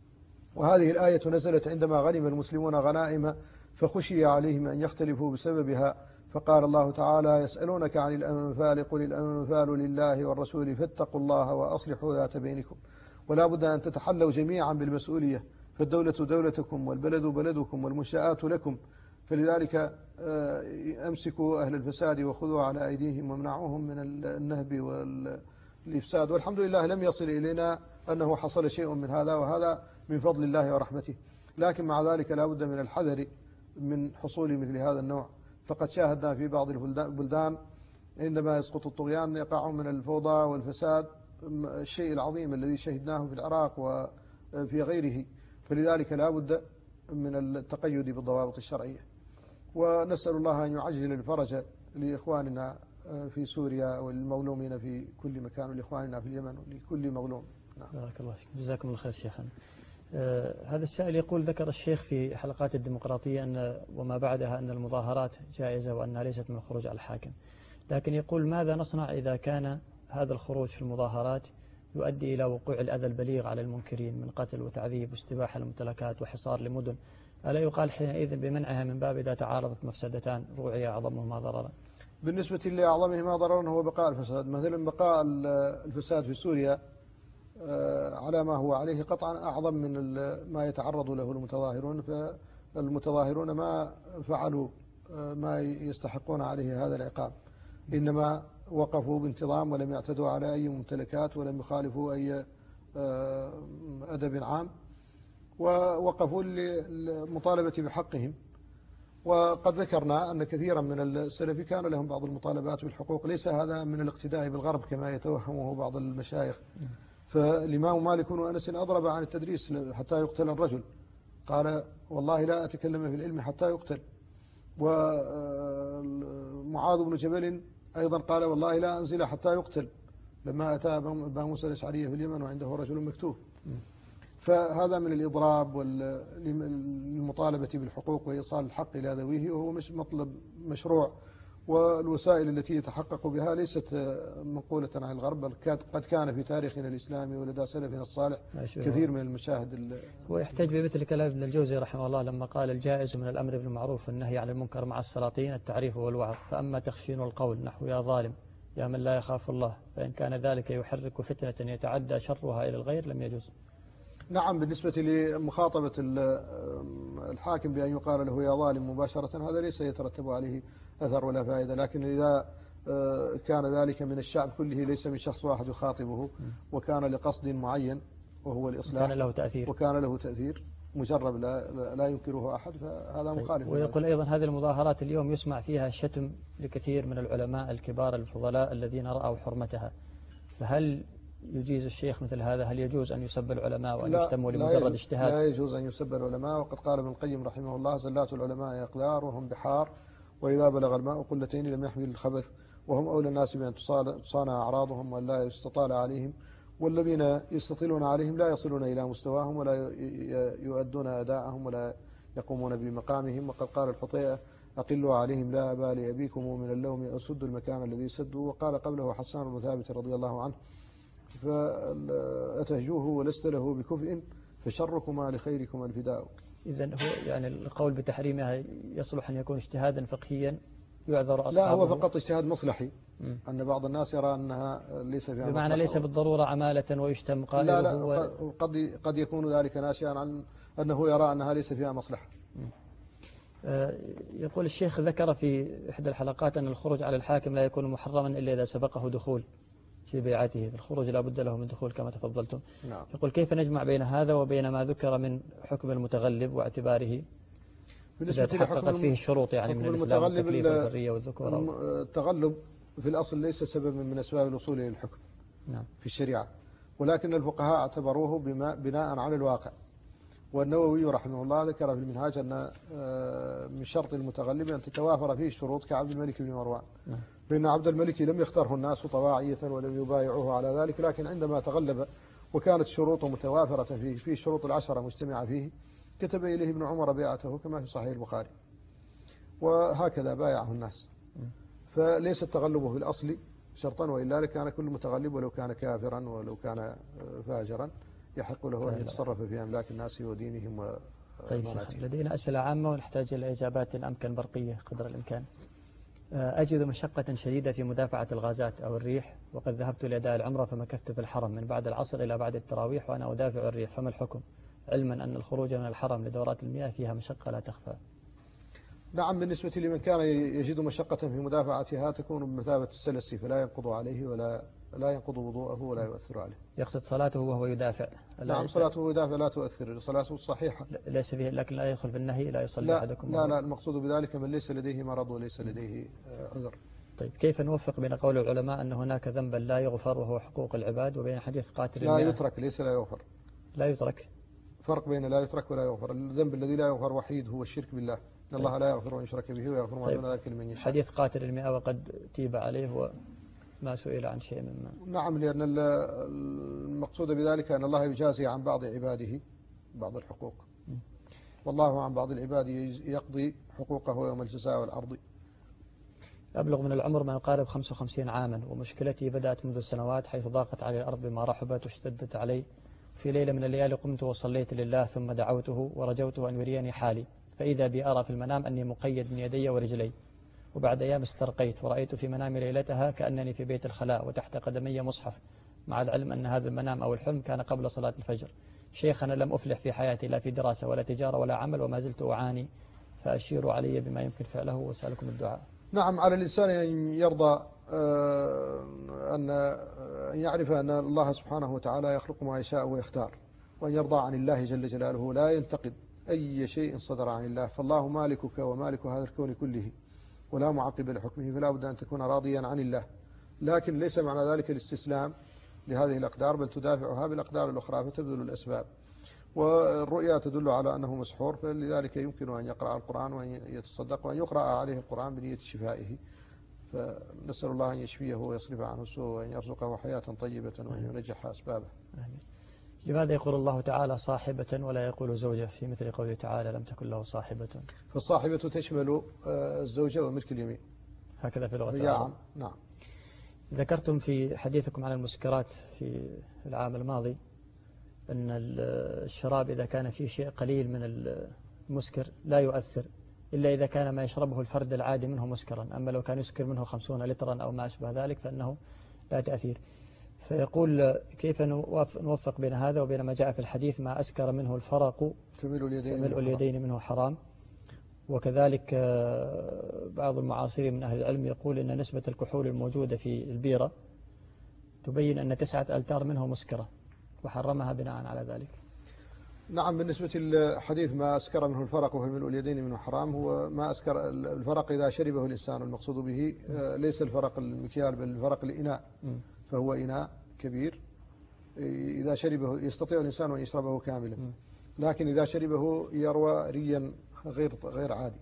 وهذه الآية نزلت عندما غنم المسلمون غنائم فخشي عليهم أن يختلفوا بسببها. فقال الله تعالى: يسألونك عن الأنفال قل الأنفال لله والرسول فاتقوا الله وأصلحوا ذات بينكم. ولا بد أن تتحلوا جميعا بالمسؤولية، فالدولة دولتكم والبلد بلدكم والمنشآت لكم. فلذلك أمسكوا أهل الفساد وخذوا على أيديهم وامنعوهم من النهب والإفساد. والحمد لله لم يصل إلينا أنه حصل شيء من هذا، وهذا من فضل الله ورحمته. لكن مع ذلك لا بد من الحذر من حصول مثل هذا النوع. فقد شاهدنا في بعض البلدان عندما يسقط الطغيان يقع من الفوضى والفساد الشيء العظيم الذي شهدناه في العراق وفي غيره. فلذلك لا بد من التقيد بالضوابط الشرعية. ونسأل الله أن يعجل الفرج لإخواننا في سوريا والمظلومين في كل مكان، ولإخواننا في اليمن ولكل مظلوم. نعم.
بارك الله فيك، جزاكم الله خير شيخنا. آه هذا السائل يقول: ذكر الشيخ في حلقات الديمقراطية أن وما بعدها أن المظاهرات جائزة وأنها ليست من الخروج على الحاكم، لكن يقول: ماذا نصنع إذا كان هذا الخروج في المظاهرات يؤدي إلى وقوع الأذى البليغ على المنكرين من قتل وتعذيب واستباحة للممتلكات وحصار لمدن؟ ألا يقال حينئذ بمنعها من باب إذا تعارضت مفسدتان روعي أعظمهما ضررا؟
بالنسبة لأعظمهما ضررا هو بقاء الفساد. مثلا بقاء الفساد في سوريا على ما هو عليه قطعا أعظم من ما يتعرض له المتظاهرون. فالمتظاهرون ما فعلوا ما يستحقون عليه هذا العقاب، إنما وقفوا بانتظام ولم يعتدوا على أي ممتلكات ولم يخالفوا أي أدب عام، ووقفوا للمطالبة بحقهم. وقد ذكرنا أن كثيرا من السلف كان لهم بعض المطالبات بالحقوق. ليس هذا من الاقتداء بالغرب كما يتوهمه بعض المشايخ. فالإمام مالك وأنس أضرب عن التدريس حتى يقتل الرجل، قال: والله لا أتكلم في العلم حتى يقتل. ومعاذ بن جبل أيضا قال: والله لا أنزل حتى يقتل، لما أتى أبا موسى الأشعري في اليمن وعنده رجل مكتوب. فهذا من الإضراب والمطالبة بالحقوق وإيصال الحق إلى ذويه، وهو مش مطلب مشروع. والوسائل التي يتحقق بها ليست منقولة عن الغرب، بل قد كان في تاريخنا الإسلامي ولدى سلفنا الصالح كثير من المشاهد.
ويحتاج بمثل كلام ابن الجوزي رحمه الله لما قال: الجائز من الأمر بالمعروف والنهي عن المنكر مع السلاطين التعريف والوعظ، فأما تخشين القول نحو يا ظالم يا من لا يخاف الله، فإن كان ذلك يحرك فتنة يتعدى شرها إلى الغير لم يجوز.
نعم، بالنسبة لمخاطبة الحاكم بأن يقال له يا ظالم مباشرة هذا ليس يترتب عليه أثر ولا فائدة، لكن إذا كان ذلك من الشعب كله ليس من شخص واحد يخاطبه وكان لقصد معين وهو الإصلاح
كان له تأثير
وكان له تأثير مجرب لا, لا ينكره أحد فهذا
طيب.
مخالف.
ويقول أيضا هذه المظاهرات اليوم يسمع فيها شتم لكثير من العلماء الكبار الفضلاء الذين رأوا حرمتها، فهل يجيز الشيخ مثل هذا؟ هل يجوز أن يسب العلماء وأن يشتموا لمجرد اجتهاد؟
لا يجوز أن يسب العلماء، وقد قال ابن القيم رحمه الله زلات العلماء أقدار وهم بحار، وإذا بلغ الماء قلتين لم يحمل الخبث، وهم أولى الناس بأن تصانع أعراضهم وأن لا يستطال عليهم، والذين يستطيلون عليهم لا يصلون إلى مستواهم ولا يؤدون أداءهم ولا يقومون بمقامهم. وقد قال الحطيئة أقلوا عليهم لا أبالي أبيكم من اللوم أسد المكان الذي سدوا. وقال قبله حسان بن ثابت رضي الله عنه فأتهجوه ولست له بكفء فشركما لخيركما الفداء.
إذن هو يعني القول بتحريمها يصلح أن يكون اجتهادا فقهيا يعذر أصحابه؟
لا، هو فقط اجتهاد مصلحي. م. أن بعض الناس يرى أنها ليس فيها
بمعنى ليس بالضرورة عمالة ويشتم قائله.
لا لا و... قد قد يكون ذلك ناشئا عن أنه يرى أنها ليس فيها مصلحة.
آه يقول الشيخ ذكر في إحدى الحلقات أن الخروج على الحاكم لا يكون محرما إلا إذا سبقه دخول في بيعته، الخروج لا بد له من دخول كما تفضلتم.
نعم.
يقول كيف نجمع بين هذا وبين ما ذكر من حكم المتغلب واعتباره إذا تحققت فيه الشروط يعني من الإسلام والتكليف والحرية والذكورة؟
التغلب في الأصل ليس سببا من أسباب الوصول إلى الحكم.
نعم.
في الشريعة، ولكن الفقهاء اعتبروه بناء على الواقع. والنووي رحمه الله ذكر في المنهاج أن من شرط المتغلب أن تتوافر فيه الشروط كعبد الملك بن مروان.
نعم.
فإن عبد الملك لم يختاره الناس طواعية ولم يبايعوه على ذلك، لكن عندما تغلب وكانت شروطه متوافرة فيه في شروط العشرة مجتمعة فيه كتب إليه ابن عمر بيعته كما في صحيح البخاري، وهكذا بايعه الناس. فليس التغلب في الأصل شرطا، وإلا لكان كل متغلب ولو كان كافرا ولو كان فاجرا يحق له أن يتصرف في أملاك الناس ودينهم ومناتهم.
طيب شيخ، لدينا أسئلة عامة ونحتاج إلى إجابات أمكن برقية قدر الإمكان. أجد مشقة شديدة في مدافعة الغازات أو الريح، وقد ذهبت لأداء العمرة فمكثت في الحرم من بعد العصر إلى بعد التراويح وأنا أدافع الريح، فما الحكم؟ علما أن الخروج من الحرم لدورات المياه فيها مشقة لا تخفى.
نعم، بالنسبة لمن كان يجد مشقة في مدافعتها تكون بمثابة السلس، فلا ينقض عليه ولا لا ينقض وضوءه ولا يؤثر عليه.
يقصد صلاته وهو يدافع؟
نعم، صلاته وهو يدافع لا تؤثر، صلاته صحيحة.
ليس فيه، لكن لا يدخل في النهي لا يصلي أحدكم.
لا لا، المقصود بذلك من ليس لديه مرض وليس لديه عذر.
طيب كيف نوفق بين قول العلماء أن هناك ذنبا لا يغفر وهو حقوق العباد وبين حديث قاتل
لا يترك ليس لا يغفر؟
لا يترك،
فرق بين لا يترك ولا يغفر. الذنب الذي لا يغفر وحيد هو الشرك بالله، إن الله لا يغفر أن يشرك به ويغفر ما دون ذلك لمن يشاء.
حديث قاتل المئة وقد تيب عليه وما سئل عن شيء مما.
نعم، لأن المقصود بذلك أن الله يجازي عن بعض عباده بعض الحقوق، والله عن بعض العباد يقضي حقوقه يوم الجزاء والعرض.
أبلغ من العمر ما يقارب خمسة وخمسين عاما، ومشكلتي بدأت منذ سنوات حيث ضاقت علي الأرض بما رحبت واشتدت علي. في ليلة من الليالي قمت وصليت لله ثم دعوته ورجوته أن يريني حالي، فإذا بي أرى في المنام أني مقيد من يدي ورجلي. وبعد أيام استرقيت ورأيت في منامي ليلتها كأنني في بيت الخلاء وتحت قدمي مصحف، مع العلم أن هذا المنام أو الحلم كان قبل صلاة الفجر. شيخنا لم أفلح في حياتي لا في دراسة ولا تجارة ولا عمل وما زلت أعاني، فأشيروا علي بما يمكن فعله وأسألكم الدعاء.
نعم، على الإنسان أن يرضى أن يعرف أن الله سبحانه وتعالى يخلق ما يشاء ويختار، وأن يرضى عن الله جل جلاله، لا ينتقد أي شيء صدر عن الله، فالله مالكك ومالك هذا الكون كله ولا معقب لحكمه، فلا بد أن تكون راضيا عن الله. لكن ليس معنى ذلك الاستسلام لهذه الأقدار، بل تدافعها بالأقدار الأخرى فتبذل الأسباب. والرؤيا تدل على أنه مسحور، فلذلك يمكن أن يقرأ القرآن وأن يتصدق وأن يقرأ عليه القرآن بنية شفائه. فنسأل الله أن يشفيه ويصرف عنه السوء وأن يرزقه حياة طيبة وأن ينجح أسبابه.
آمين. لماذا يقول الله تعالى صاحبة ولا يقول زوجة في مثل قوله تعالى لم تكن له صاحبة؟
فالصاحبة تشمل الزوجة وملك اليمين،
هكذا في لغة
العرب. نعم.
ذكرتم في حديثكم عن المسكرات في العام الماضي أن الشراب إذا كان فيه شيء قليل من المسكر لا يؤثر، إلا إذا كان ما يشربه الفرد العادي منه مسكرا، أما لو كان يسكر منه خمسون لترا أو ما أشبه ذلك فإنه لا تأثير. فيقول كيف نوفق بين هذا وبين ما جاء في الحديث ما أسكر منه الفرق
فملء اليدين,
فملء اليدين منه حرام. وكذلك بعض المعاصرين من أهل العلم يقول إن نسبة الكحول الموجودة في البيرة تبين أن تسعة ألتار منه مسكرة وحرمها بناء على ذلك.
نعم، بالنسبة للحديث ما أسكر منه الفرق وفي ملء اليدين منه حرام، هو ما أسكر الفرق إذا شربه الإنسان، المقصود به ليس الفرق المكيال بل الفرق الإناء، فهو إناء كبير إذا شربه يستطيع الإنسان أن يشربه كاملا، لكن إذا شربه يروى ريا غير غير عادي.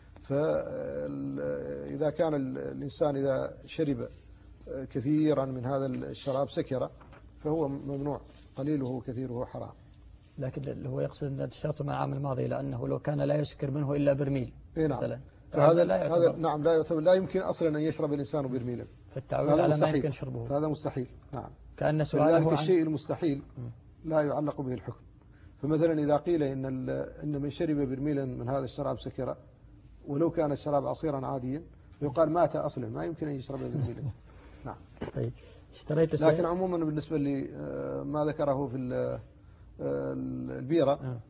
فإذا كان الإنسان إذا شرب كثيرا من هذا الشراب سكر فهو ممنوع، قليله كثيره حرام.
لكن هو يقصد أن الشرط مع العام الماضي لأنه لو كان لا يسكر منه إلا برميل
نعم.
مثلا،
فهذا لا هذا نعم لا يعتبر، لا يمكن أصلا أن يشرب الإنسان برميلا،
فالتعويل على ما يمكن شربه
هذا مستحيل. نعم،
كأن سؤاله
ذلك
عن
الشيء المستحيل لا يعلق به الحكم. فمثلا إذا قيل إن إن من شرب برميلا من هذا الشراب سكر ولو كان الشراب عصيرا عاديا يقال مات أصلا، ما يمكن أن يشرب برميلا. نعم.
طيب اشتريت
لكن عموما بالنسبة لما ذكره في البيرة،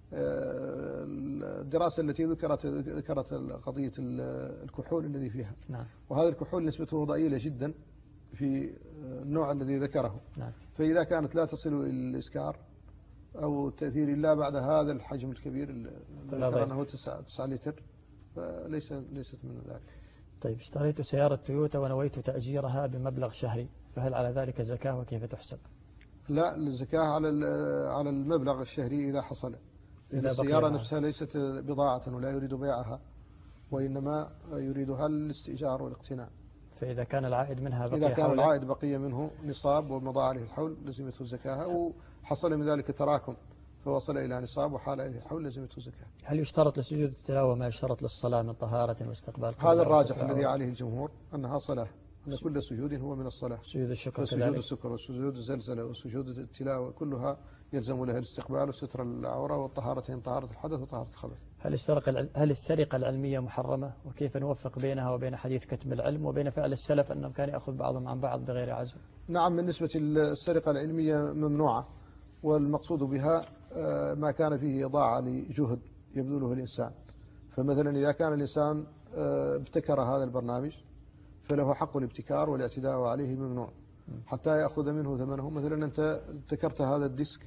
الدراسة التي ذكرت ذكرت قضية الكحول الذي فيها،
نعم.
وهذا الكحول نسبته ضئيلة جدا في النوع الذي ذكره،
نعم.
فإذا كانت لا تصل إلى الإسكار أو التأثير إلا بعد هذا الحجم الكبير اللي ذكر أنه تسعة لتر فليس ليست من ذلك.
طيب اشتريت سيارة تويوتا ونويت تأجيرها بمبلغ شهري، فهل على ذلك زكاة وكيف تحسب؟
لا، الزكاة على على المبلغ الشهري إذا حصل، لأن السيارة نفسها ليست بضاعة ولا يريد بيعها، وإنما يريدها للاستئجار والاقتناء.
فإذا كان العائد منها بقي
إذا كان
حوله
العائد بقي منه نصاب ومضى عليه الحول لزمته الزكاة، أو حصل من ذلك تراكم فوصل إلى نصاب وحال إليه الحول لزمته الزكاة.
هل يشترط لسجود التلاوة ما يشترط للصلاة من طهارة واستقبال؟
هذا الراجح الذي عليه الجمهور أنها صلاة، أن كل سجود هو من الصلاة.
سجود الشكر
سجود
كذلك،
الشكر وسجود الزلزلة وسجود التلاوة كلها يلزم لها الاستقبال وستر العورة والطهارتين، طهارة الحدث وطهارة الخبث.
هل السرقة هل السرقة العلمية محرمة؟ وكيف نوفق بينها وبين حديث كتم العلم وبين فعل السلف أنهم كان يأخذ بعضهم عن بعض بغير عزم؟
نعم، بالنسبة للسرقة العلمية ممنوعة، والمقصود بها ما كان فيه إضاعة لجهد يبذله الإنسان. فمثلا إذا كان الإنسان ابتكر هذا البرنامج فله حق الابتكار والاعتداء عليه ممنوع حتى يأخذ منه ثمنه. مثلا أنت ابتكرت هذا الديسك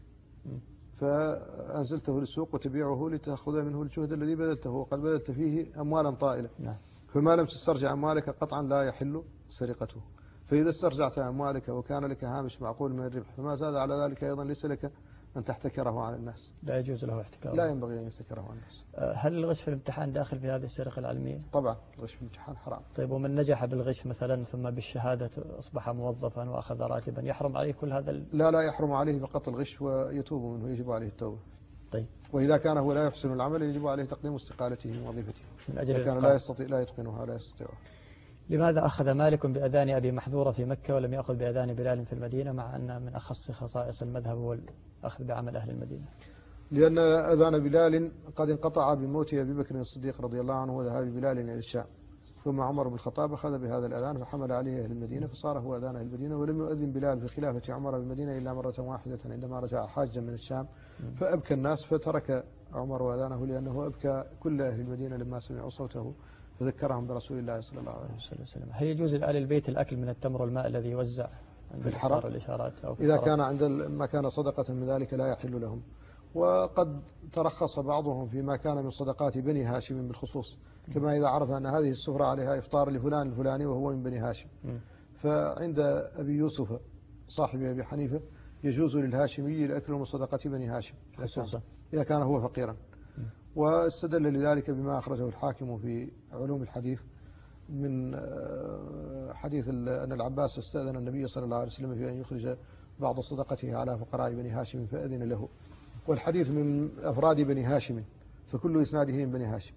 فأنزلته للسوق وتبيعه لتأخذ منه الجهد الذي بذلته، وقد بذلت فيه أموالا طائلة، فما لم تسترجع أموالك قطعا لا يحل سرقته. فإذا استرجعت أموالك وكان لك هامش معقول من الربح فما زاد على ذلك أيضا ليس لك أن تحتكره على الناس،
لا يجوز له احتكاره،
لا ينبغي أن يحتكره على الناس.
هل الغش في الامتحان داخل في هذه السرقة العلمية؟
طبعا الغش في الامتحان حرام.
طيب ومن نجح بالغش مثلا ثم بالشهادة أصبح موظفا وأخذ راتبا يحرم عليه كل هذا ال...
لا لا يحرم عليه فقط الغش ويتوب منه، يجب عليه التوبة.
طيب.
وإذا كان هو لا يحسن العمل يجب عليه تقديم استقالته من وظيفته
من أجل
إذا كان لا يستطيع لا يتقنها لا يستطيعها.
لماذا أخذ مالك بأذان أبي محذورة في مكة ولم يأخذ بأذان بلال في المدينة، مع أن من أخص خصائص المذهب هو الأخذ بعمل أهل المدينة؟
لأن أذان بلال قد انقطع بموت أبي بكر الصديق رضي الله عنه وذهاب بلال إلى الشام، ثم عمر بن الخطاب أخذ بهذا الأذان فحمل عليه أهل المدينة فصار هو أذان أهل المدينة. ولم يؤذن بلال في خلافة عمر بالمدينة إلا مرة واحدة عندما رجع حاجا من الشام فأبكى الناس فترك عمر وأذانه، لأنه أبكى كل أهل المدينة لما سمعوا صوته فذكرهم برسول الله صلى الله عليه وسلم.
هل يجوز لآل البيت الأكل من التمر والماء الذي يوزع
في الحرم؟
الإشارات أو في
إذا
الحرم؟
كان عند ما كان صدقة من ذلك لا يحل لهم. وقد ترخص بعضهم فيما كان من صدقات بني هاشم بالخصوص، كما إذا عرف أن هذه السفرة عليها إفطار لفلان الفلاني وهو من بني هاشم، فعند أبي يوسف صاحب أبي حنيفة يجوز للهاشمي الأكل من صدقة بني هاشم خصوصا إذا كان هو فقيرا. واستدل لذلك بما أخرجه الحاكم في علوم الحديث من حديث أن العباس استأذن النبي صلى الله عليه وسلم في أن يخرج بعض صدقته على فقراء بني هاشم فأذن له، والحديث من أفراد بني هاشم فكل إسناده من بني هاشم.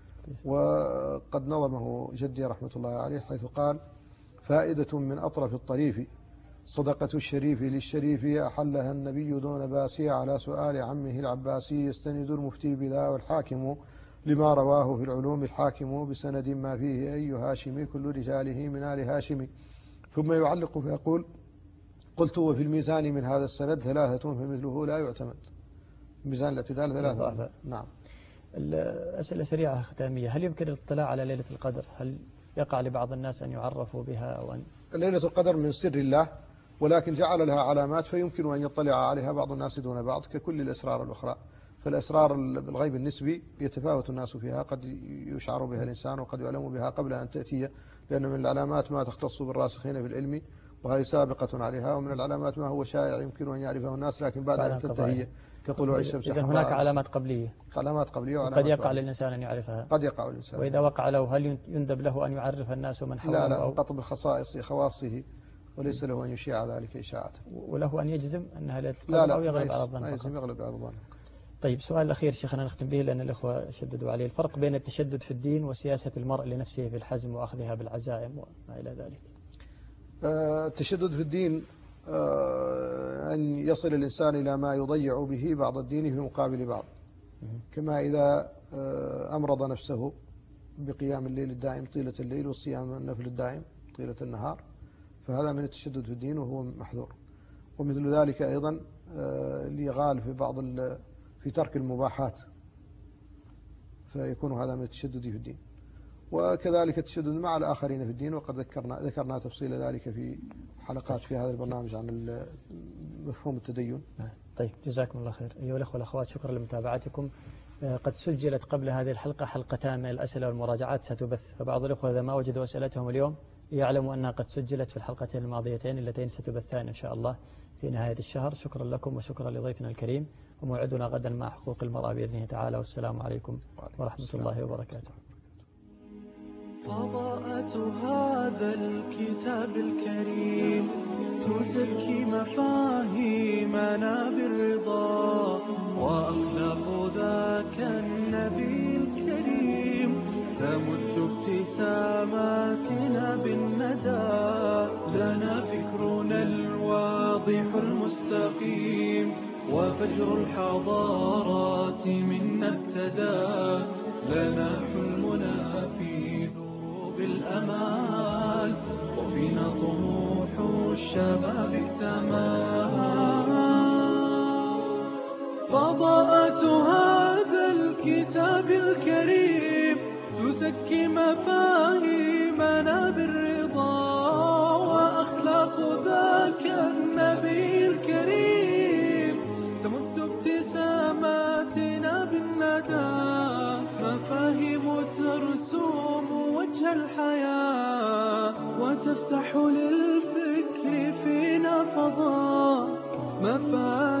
وقد نظمه جدي رحمة الله عليه حيث قال: فائدة من أطرف الطريف صدقة الشريف للشريف أحلها النبي دون باسي على سؤال عمه العباسي يستند المفتي بذا والحاكم لما رواه في العلوم الحاكم بسند ما فيه أي هاشمي كل رجاله من آل هاشم. ثم يعلق فيقول: قلت وفي الميزان من هذا السند ثلاثة فمثله لا يعتمد. ميزان الاعتدال ثلاثة. نعم.
الأسئلة سريعة ختامية: هل يمكن الاطلاع على ليلة القدر؟ هل يقع لبعض الناس أن يعرفوا بها أو أن
ليلة القدر من سر الله، ولكن جعل لها علامات فيمكن أن يطلع عليها بعض الناس دون بعض ككل الأسرار الأخرى. فالأسرار الغيب النسبي يتفاوت الناس فيها، قد يشعر بها الإنسان وقد يعلم بها قبل أن تأتي، لأن من العلامات ما تختص بالراسخين في العلم وهي سابقة عليها، ومن العلامات ما هو شائع يمكن أن يعرفه الناس لكن بعد أن تنتهي كطلوع الشمس.
إذن هناك علامات قبلية.
علامات قبلية
وقد يقع للإنسان أن يعرفها.
قد يقع الإنسان.
وإذا وقع له هل يندب له أن يعرف الناس من حوله؟
لا لا، قطب الخصائص خواصه، وليس له أن يشيع ذلك إشاعة.
وله أن يجزم أنها ليلة القدر أو يغلب على الظن؟
لا يجزم، يغلب على الظن.
طيب، سؤال الأخير شيخنا نختم به لأن الأخوة شددوا عليه: الفرق بين التشدد في الدين وسياسة المرء لنفسه في الحزم وأخذها بالعزائم وما إلى ذلك.
التشدد في الدين أن يصل الإنسان إلى ما يضيع به بعض الدين في مقابل بعض، كما إذا أمرض نفسه بقيام الليل الدائم طيلة الليل والصيام النفل الدائم طيلة النهار، فهذا من التشدد في الدين وهو محذور. ومثل ذلك أيضا الإغال في بعض في ترك المباحات، فيكون هذا من التشدد في الدين. وكذلك التشدد مع الآخرين في الدين، وقد ذكرنا ذكرنا تفصيل ذلك في حلقات في هذا البرنامج عن مفهوم التدين.
طيب، جزاكم الله خير. أيها الأخوة والأخوات، شكرا لمتابعتكم. قد سجلت قبل هذه الحلقة حلقتان من الأسئلة والمراجعات ستبث، فبعض الأخوة إذا ما وجدوا أسئلتهم اليوم يعلموا أنها قد سجلت في الحلقتين الماضيتين اللتين ستبثان إن شاء الله في نهاية الشهر. شكرا لكم وشكرا لضيفنا الكريم، وموعدنا غدا مع حقوق المرأة بإذنه تعالى، والسلام عليكم ورحمة الله وبركاته.
فضاءة هذا الكتاب الكريم تزكي مفاهيمنا بالرضا، وأخلاق ذاك النبي الكريم تمد ابتساماتنا بالندى. لنا فكرنا الواضح المستقيم، وفجر الحضارات منا ابتدى. لنا حلمنا في دروب الأمال، وفينا طموح الشباب اكتمل. فضاءة هذا الكتاب الكريم تزكي مفاهيمنا بالرضا، وأخلاق ذاك النبي الكريم تمد ابتساماتنا بالندى. مفاهيم ترسوم وجه الحياة، وتفتح للفكر فينا فضاء. مفاهيم